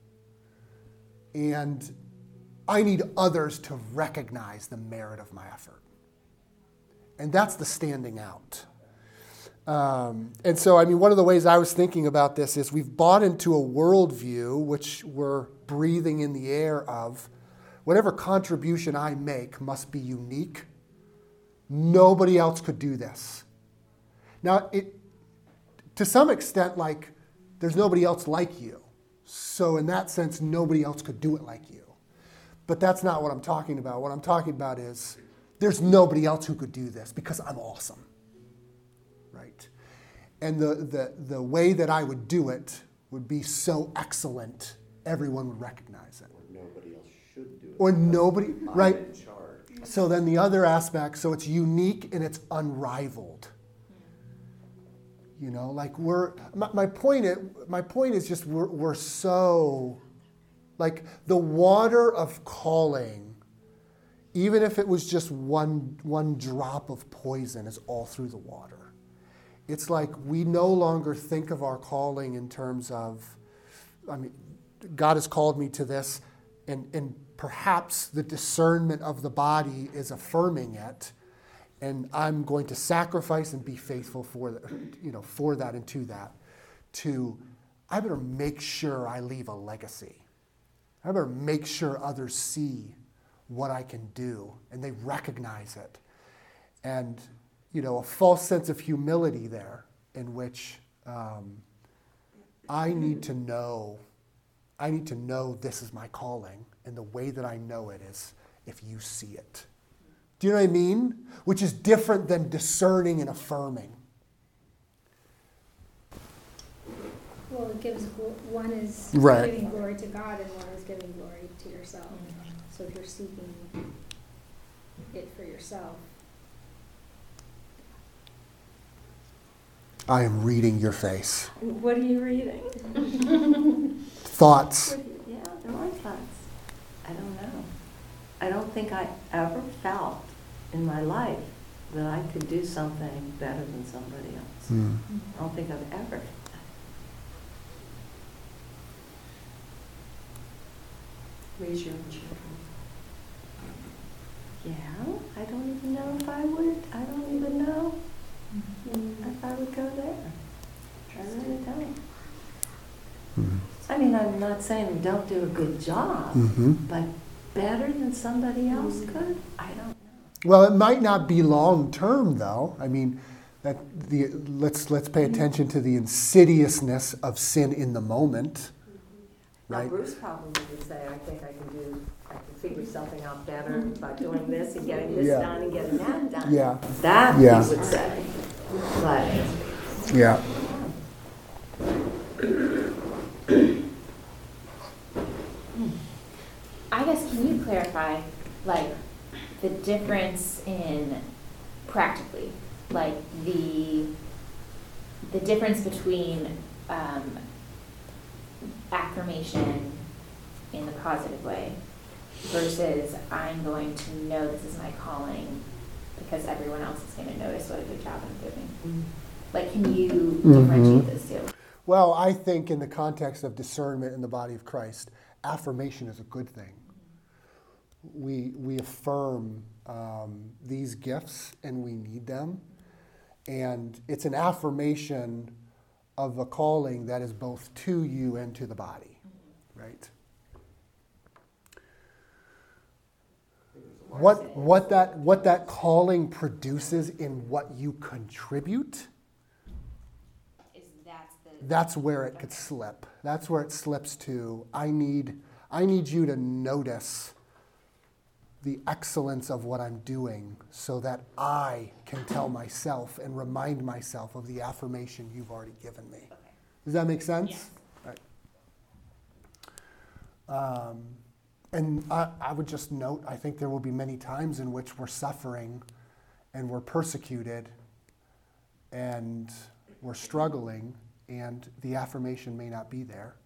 and I need others to recognize the merit of my effort. And that's the standing out. And so, one of the ways I was thinking about this is we've bought into a worldview which we're breathing in the air of, whatever contribution I make must be unique. Nobody else could do this. Now, to some extent, like, there's nobody else like you. So in that sense, nobody else could do it like you. But that's not what I'm talking about. What I'm talking about is there's nobody else who could do this because I'm awesome. Right? And the way that I would do it would be so excellent, everyone would recognize it. Or nobody else should do it. Or nobody, right? I'm in charge. So then the other aspect, so it's unique and it's unrivaled. Like my point is just we're so, like, the water of calling, even if it was just one drop of poison is all through the water. It's like we no longer think of our calling in terms of, God has called me to this, and perhaps the discernment of the body is affirming it. And I'm going to sacrifice and be faithful for that and to that. I better make sure I leave a legacy. I better make sure others see what I can do and they recognize it. And, a false sense of humility there in which I need to know this is my calling, and the way that I know it is if you see it. Do you know what I mean? Which is different than discerning and affirming. Well, it gives, one is Right. giving glory to God and one is giving glory to yourself. So if you're seeking it for yourself. I am reading your face. What are you reading? Thoughts. Yeah, there are thoughts. I don't know. I don't think I ever felt in my life that I could do something better than somebody else. I don't think I've ever felt that. Raise your own children. Yeah, I don't even know if I would. I don't even know if I would go there. I really don't. I'm not saying we don't do a good job, but better than somebody else could? I don't know. Well, it might not be long term, though. Let's pay attention to the insidiousness of sin in the moment. Now, Right? Bruce probably would say, I think I can figure something out better by doing this and getting this done and getting that done. Yeah. That Yeah. he would say. But Yeah. I guess, can you clarify, like, the difference in, practically, like, the difference between affirmation in the positive way versus I'm going to know this is my calling because everyone else is going to notice what a good job I'm doing. Like, can you differentiate those two? Well, I think in the context of discernment in the body of Christ, affirmation is a good thing. We affirm these gifts, and we need them. And it's an affirmation of a calling that is both to you and to the body, right? What that calling produces in what you contribute, that's where it could slip. That's where it slips to. I need you to notice the excellence of what I'm doing so that I can tell myself and remind myself of the affirmation you've already given me. Okay. Does that make sense? Yes. Right. And I would just note, I think there will be many times in which we're suffering and we're persecuted and we're struggling, and the affirmation may not be there.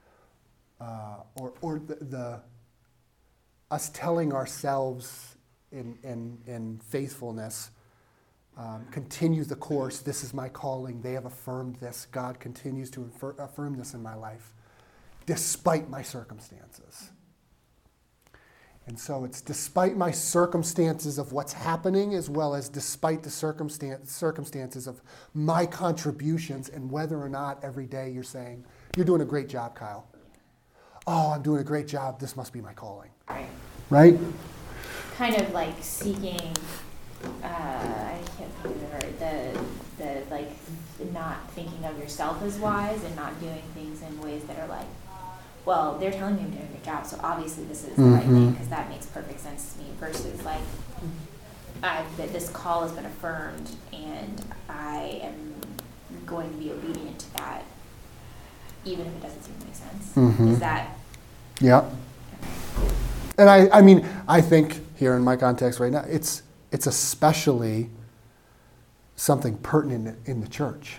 Or the us telling ourselves in faithfulness, continue the course, this is my calling, they have affirmed this, God continues to affirm this in my life, despite my circumstances. And so it's despite my circumstances of what's happening, as well as despite the circumstances of my contributions, and whether or not every day you're saying, you're doing a great job, Kyle. Oh, I'm doing a great job, this must be my calling. Right? Kind of like seeking, I can't think of the word, the like not thinking of yourself as wise and not doing things in ways that are like, well, they're telling me I'm doing a good job, so obviously this is the right thing, because that makes perfect sense to me, versus like, that this call has been affirmed and I am going to be obedient to that, even if it doesn't seem to make sense. Is that? Yeah. And I mean, I think here in my context right now, it's especially something pertinent in the church.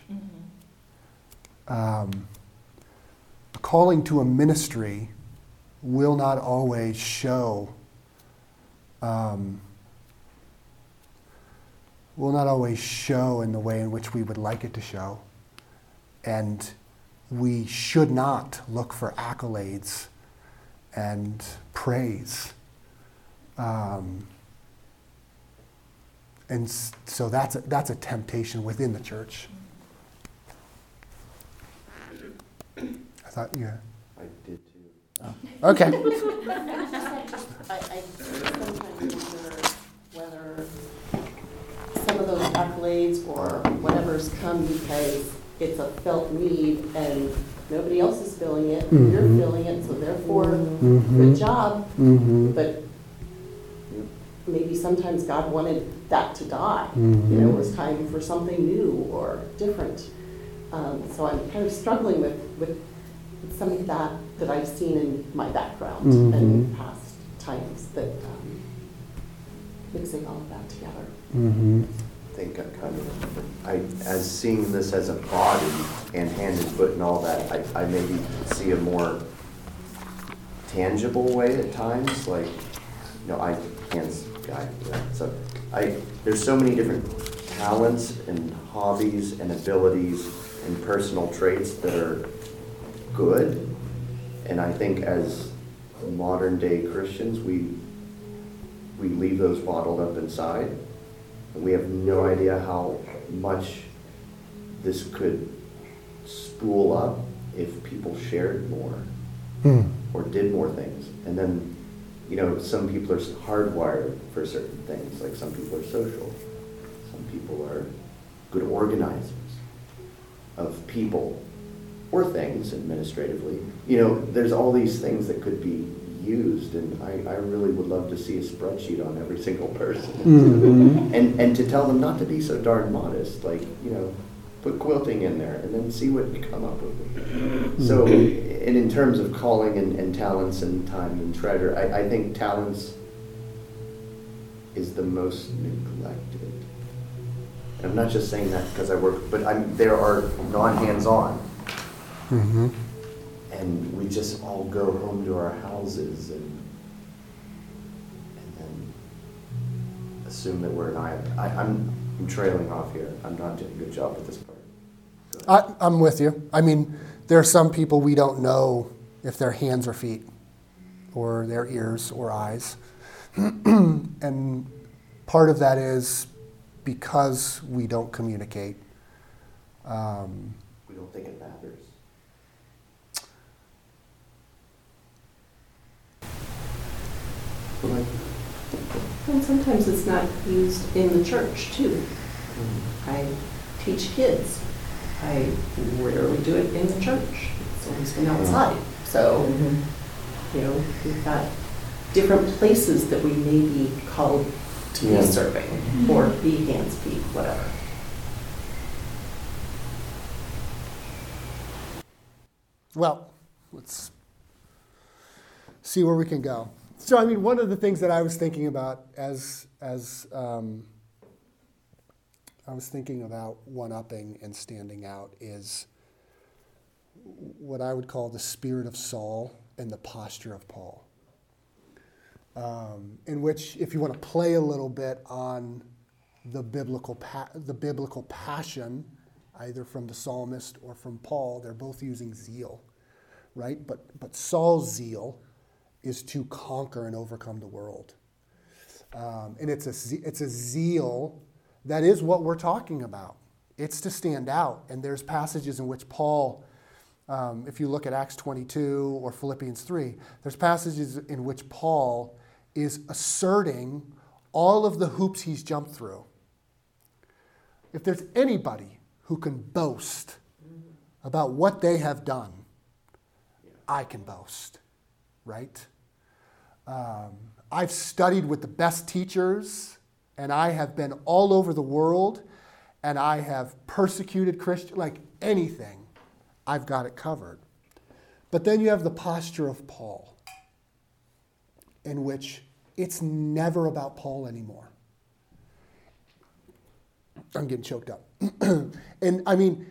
A calling to a ministry will not always show in the way in which we would like it to show. And we should not look for accolades and praise. And so that's a temptation within the church. I thought, yeah. I did too. Oh. Okay. I sometimes wonder whether some of those accolades or whatever's come because it's a felt need and nobody else is filling it, you're filling it, so therefore, good job. But maybe sometimes God wanted that to die. You know, it was time for something new or different. So I'm kind of struggling with some of that I've seen in my background and in past times, that mixing all of that together. I think as seeing this as a body and hand and foot and all that, I maybe see a more tangible way at times. Like, I hands guy, right? So there's so many different talents and hobbies and abilities and personal traits that are good, and I think as modern day Christians, we leave those bottled up inside. We have no idea how much this could spool up if people shared more or did more things. And then, some people are hardwired for certain things. Like some people are social. Some people are good organizers of people or things administratively. There's all these things that could be used, and I really would love to see a spreadsheet on every single person. And to tell them not to be so darn modest, like, put quilting in there and then see what you come up with. So, and in terms of calling and talents and time and treasure, I think talents is the most neglected. And I'm not just saying that because I work, but there are non-hands-on. And we just all go home to our houses and then assume that we're I'm trailing off here. I'm not doing a good job with this part. Go I'm with you. I mean, there are some people we don't know if they're hands or feet, or their ears or eyes. And part of that is because we don't communicate. We don't think it matters. And sometimes it's not used in the church, too. I teach kids. I rarely do it in the church. It's always been outside. So, you know, we've got different places that we may be called to be serving or be hands, feet, whatever. Well, let's see where we can go. So, I mean, one of the things that I was thinking about as I was thinking about one-upping and standing out is what I would call the spirit of Saul and the posture of Paul. In which, if you want to play a little bit on the biblical passion, either from the psalmist or from Paul, they're both using zeal, right? But Saul's zeal is to conquer and overcome the world. And it's a zeal that is what we're talking about. It's to stand out. And there's passages in which Paul, if you look at Acts 22 or Philippians 3, there's passages in which Paul is asserting all of the hoops he's jumped through. If there's anybody who can boast about what they have done, I can boast, right? I've studied with the best teachers, and I have been all over the world, and I have persecuted Christians, like anything, I've got it covered. But then you have the posture of Paul, in which it's never about Paul anymore. I'm getting choked up. And I mean,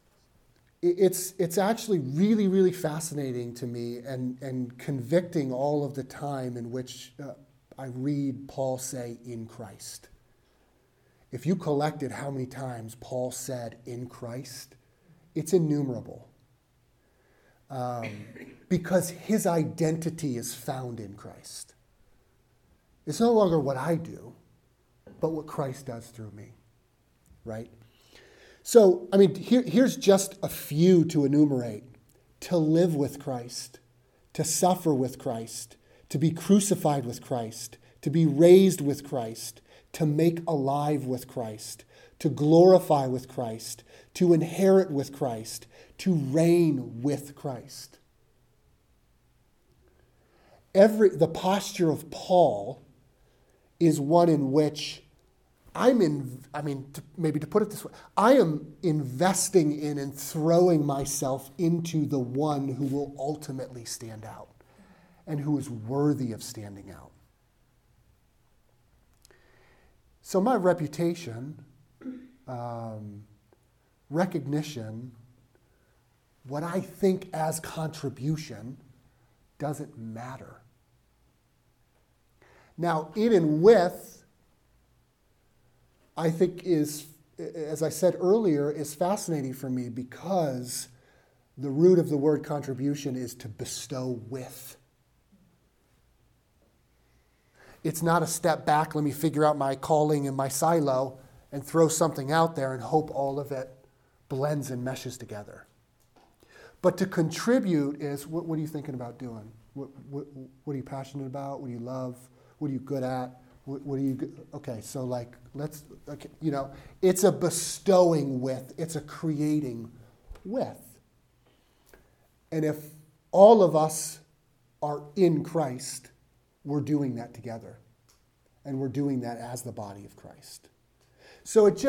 it's actually really, really fascinating to me and convicting all of the time in which I read Paul say, in Christ. If you collected how many times Paul said, in Christ, it's innumerable. Because his identity is found in Christ. It's no longer what I do, but what Christ does through me, right? So, I mean, here's just a few to enumerate. To live with Christ, to suffer with Christ, to be crucified with Christ, to be raised with Christ, to make alive with Christ, to glorify with Christ, to inherit with Christ, to reign with Christ. The posture of Paul is one in which maybe to put it this way, I am investing in and throwing myself into the one who will ultimately stand out and who is worthy of standing out. So my reputation, recognition, what I think as contribution doesn't matter. Now, in and with, I think is, as I said earlier, is fascinating for me because the root of the word contribution is to bestow with. It's not a step back, let me figure out my calling in my silo and throw something out there and hope all of it blends and meshes together. But to contribute is, what are you thinking about doing? What are you passionate about? What do you love? What are you good at? What are you, okay, so like, it's a bestowing with, it's a creating with. And if all of us are in Christ, we're doing that together. And we're doing that as the body of Christ. So it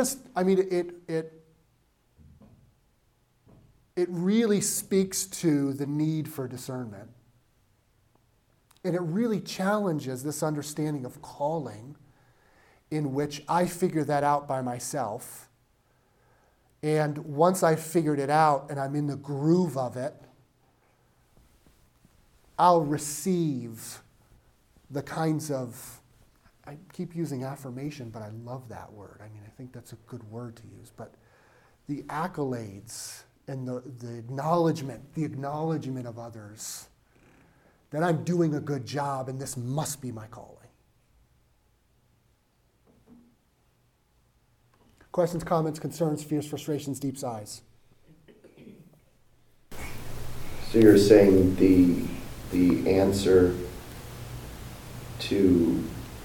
really speaks to the need for discernment. And it really challenges this understanding of calling in which I figure that out by myself. And once I've figured it out and I'm in the groove of it, I'll receive the kinds of, I keep using affirmation, but I love that word. I mean, I think that's a good word to use. But the accolades and the acknowledgement of others, that I'm doing a good job and this must be my calling. Questions, comments, concerns, fears, frustrations, deep sighs? So you're saying the answer to,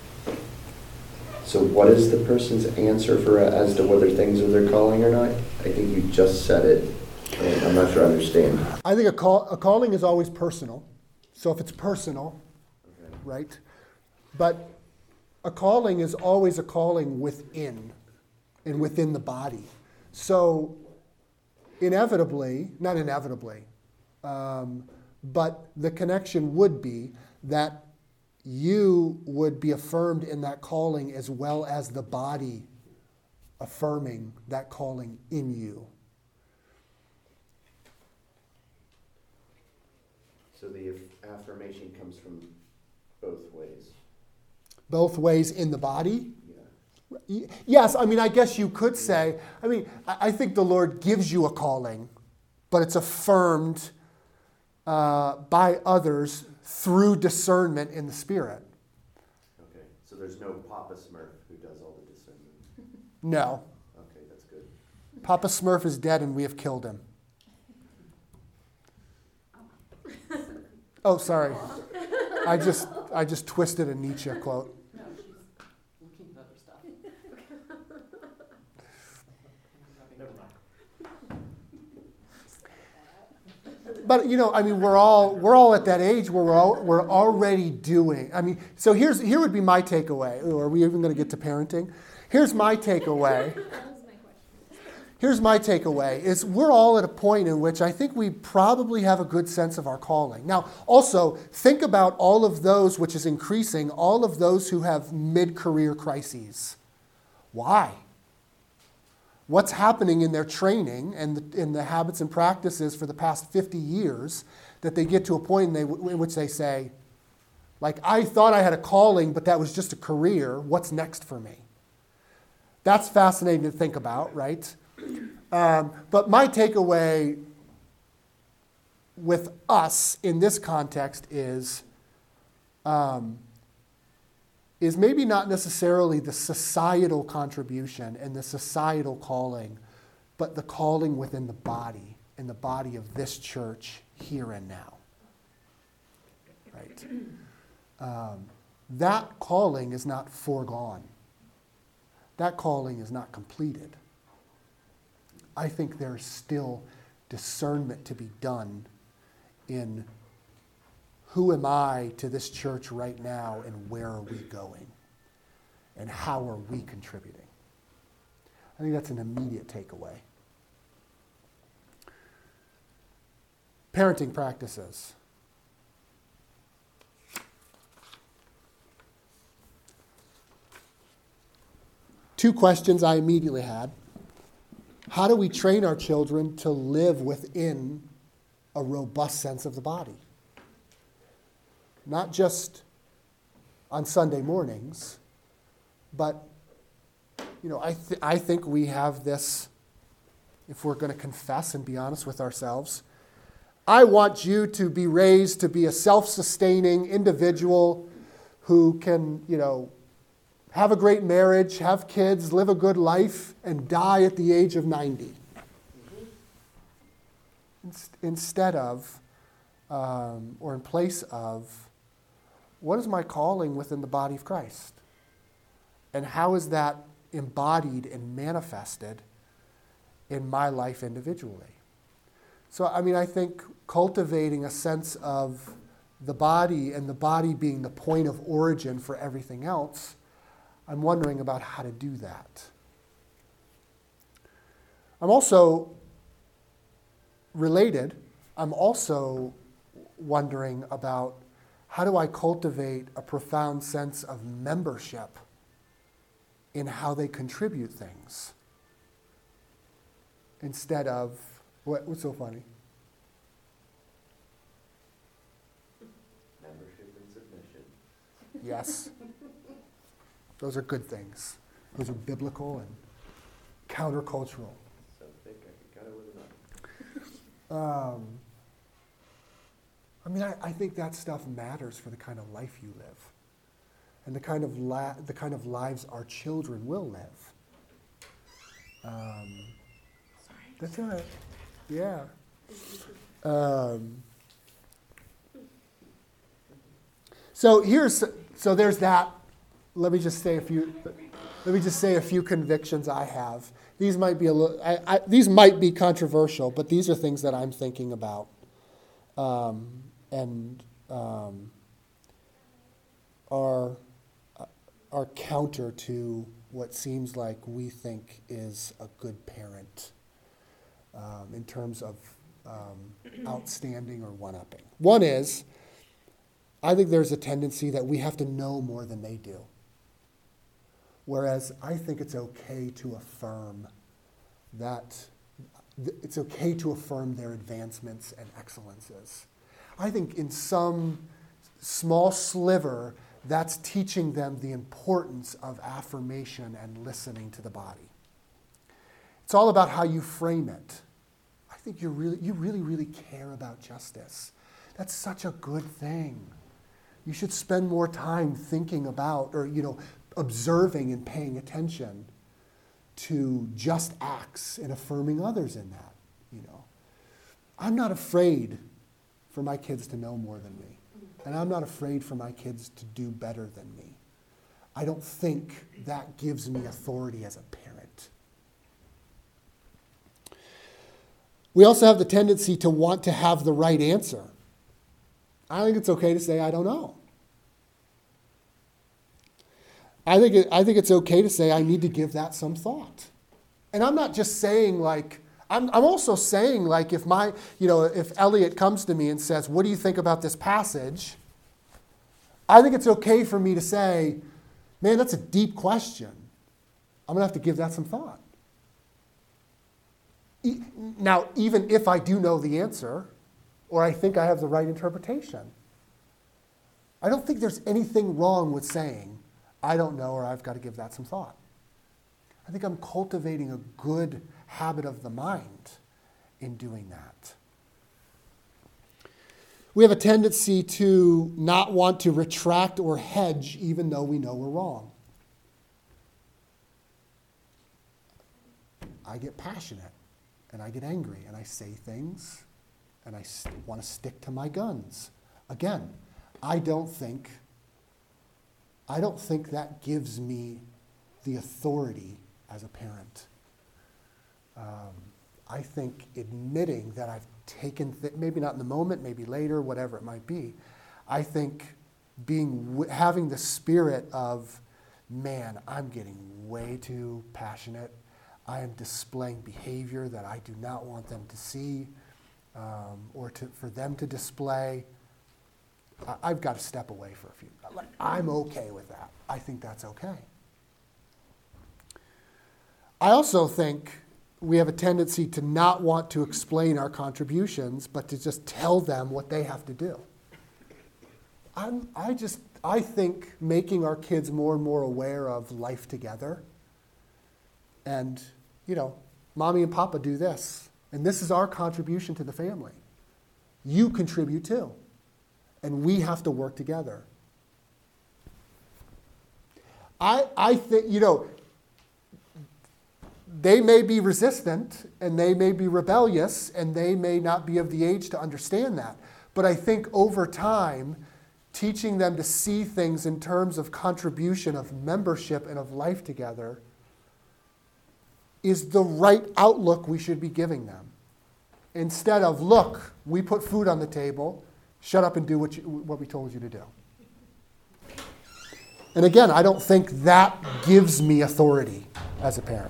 so what is the person's answer for as to whether things are their calling or not? I think you just said it, and I'm not sure I understand. I think a calling is always personal. So if it's personal, Okay. right? But a calling is always a calling within and within the body. So inevitably, not inevitably, but the connection would be that you would be affirmed in that calling as well as the body affirming that calling in you. So the affirmation comes from both ways. Both ways in the body? Yeah. Yes, I mean, I guess you could say, I think the Lord gives you a calling, but it's affirmed by others through discernment in the Spirit. Okay. So there's no Papa Smurf who does all the discernment. No. Okay, that's good. Papa Smurf is dead and we have killed him. Oh, sorry. I just twisted a Nietzsche quote. No, she's looking at other stuff. Never mind. But we're all at that age where we're already doing. So here would be my takeaway. Ooh, are we even going to get to parenting? Here's my takeaway. Here's my takeaway, is we're all at a point in which I think we probably have a good sense of our calling. Now, also, think about all of those, which is increasing, all of those who have mid-career crises. Why? What's happening in their training and in the habits and practices for the past 50 years that they get to a point in which they say, like, I thought I had a calling, but that was just a career. What's next for me? That's fascinating to think about, right? But my takeaway with us in this context is maybe not necessarily the societal contribution and the societal calling, but the calling within the body, in the body of this church here and now. Right? That calling is not foregone. That calling is not completed. I think there's still discernment to be done in who am I to this church right now and where are we going and how are we contributing. I think that's an immediate takeaway. Parenting practices. Two questions I immediately had. How do we train our children to live within a robust sense of the body? Not just on Sunday mornings, but I think we have this, if we're going to confess and be honest with ourselves. I want you to be raised to be a self-sustaining individual who can, have a great marriage, have kids, live a good life, and die at the age of 90. Instead of, or in place of, what is my calling within the body of Christ? And how is that embodied and manifested in my life individually? So, I think cultivating a sense of the body and the body being the point of origin for everything else, I'm wondering about how to do that. I'm also wondering about how do I cultivate a profound sense of membership in how they contribute things instead of, what's so funny? Membership and submission. Yes. Those are good things. Those are biblical and countercultural. So thick. I think that stuff matters for the kind of life you live, and the kind of lives our children will live. That's all right. Yeah. So there's that. Let me just say a few convictions I have. These might be these might be controversial, but these are things that I'm thinking about, and are counter to what seems like we think is a good parent in terms of outstanding or one-upping. One is, I think there's a tendency that we have to know more than they do. Whereas I think it's okay to affirm their advancements and excellences. I think in some small sliver, that's teaching them the importance of affirmation and listening to the body. It's all about how you frame it. I think you really care about justice. That's such a good thing. You should spend more time thinking about, or observing and paying attention to just acts and affirming others in that. I'm not afraid for my kids to know more than me, and I'm not afraid for my kids to do better than me. I don't think that gives me authority as a parent. We also have the tendency to want to have the right answer. I think it's okay to say, I don't know. I think it's okay to say, I need to give that some thought. And I'm not just saying I'm also saying if Elliot comes to me and says, what do you think about this passage? I think it's okay for me to say, man, that's a deep question. I'm going to have to give that some thought. Now, even if I do know the answer, or I think I have the right interpretation, I don't think there's anything wrong with saying, I don't know, or I've got to give that some thought. I think I'm cultivating a good habit of the mind in doing that. We have a tendency to not want to retract or hedge even though we know we're wrong. I get passionate and I get angry and I say things and I want to stick to my guns. Again, I don't think that gives me the authority as a parent. I think admitting that I've taken, maybe not in the moment, maybe later, whatever it might be, I think having the spirit of, man, I'm getting way too passionate. I am displaying behavior that I do not want them to see for them to display. I've got to step away for a few. I'm okay with that. I think that's okay. I also think we have a tendency to not want to explain our contributions, but to just tell them what they have to do. I think making our kids more and more aware of life together, and mommy and papa do this, and this is our contribution to the family. You contribute too, and we have to work together. I think, they may be resistant and they may be rebellious and they may not be of the age to understand that. But I think over time, teaching them to see things in terms of contribution, of membership, and of life together is the right outlook we should be giving them. Instead of, look, we put food on the table, shut up and do what we told you to do. And again, I don't think that gives me authority as a parent.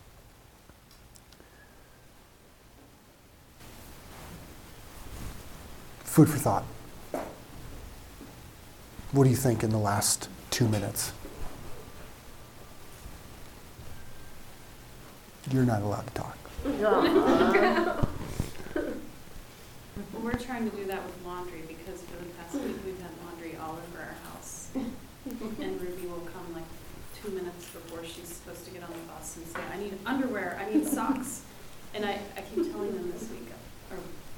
Food for thought. What do you think in the last 2 minutes? You're not allowed to talk. We're trying to do that with laundry because for the past week we've had laundry all over our house. And Ruby will come 2 minutes before she's supposed to get on the bus and say, I need underwear, I need socks. And I keep telling them this week, or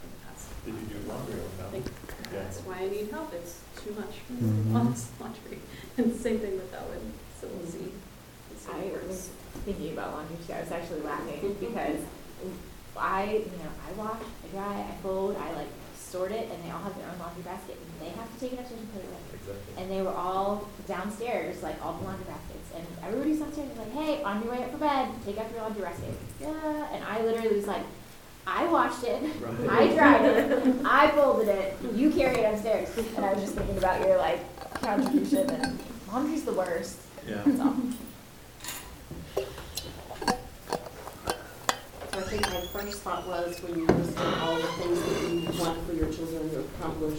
why I need help. It's too much for me to do all this laundry. And same thing with Owen, so we'll see. I was thinking about laundry too. I was actually laughing because I wash, I dry, I fold, I like sort it, and they all have their own laundry basket, and they have to take it upstairs and put it away. Exactly. And they were all downstairs, like all the laundry baskets, and everybody's downstairs was like, "Hey, on your way up for bed, take out your laundry basket." Yeah, and I literally was like, "I washed it, Right. I dried it, I folded it, you carry it upstairs." And I was just thinking about your like contribution, and laundry's the worst. Yeah. That's all. So I think my first thought was when you listed all the things that you want for your children to accomplish,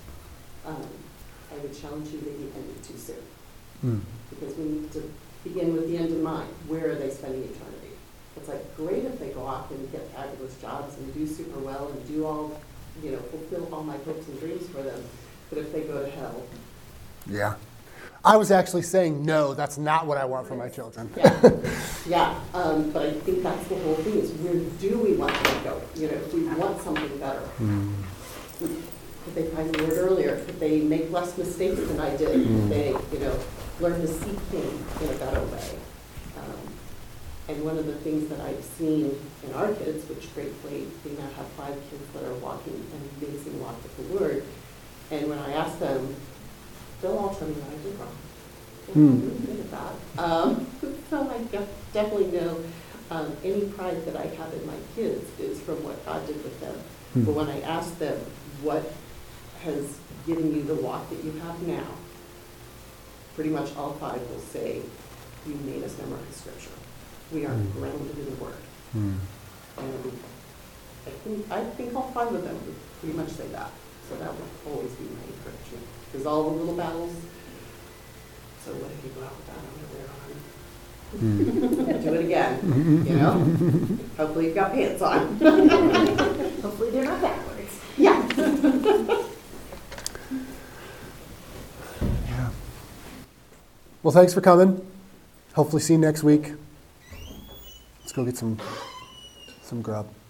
I would challenge you that you ended too soon. Because we need to begin with the end in mind. Where are they spending eternity? It's like great if they go off and get fabulous jobs and do super well and do all, fulfill all my hopes and dreams for them. But if they go to hell. Yeah. I was actually saying, no, that's not what I want for my children. Yeah, but I think that's the whole thing, is where do we want them to go? If we want something better. Could they find the word earlier? Could they make less mistakes than I did? Could they, learn to see things in a better way? And one of the things that I've seen in our kids, which gratefully we now have 5 kids that are walking an amazing walk with the Lord, and when I ask them, they'll all tell me what I did wrong. I'm really good at that. So I definitely know any pride that I have in my kids is from what God did with them. But when I ask them, what has given you the walk that you have now, pretty much all 5 will say, you made us memorize Scripture. We are grounded in the Word. And I think all 5 of them would pretty much say that. So that would always be my encouragement. There's all the little battles. So what if you go out with that underwear on? Do it again, Hopefully you've got pants on. Hopefully they're not backwards. Yeah. Yeah. Well, thanks for coming. Hopefully see you next week. Let's go get some grub.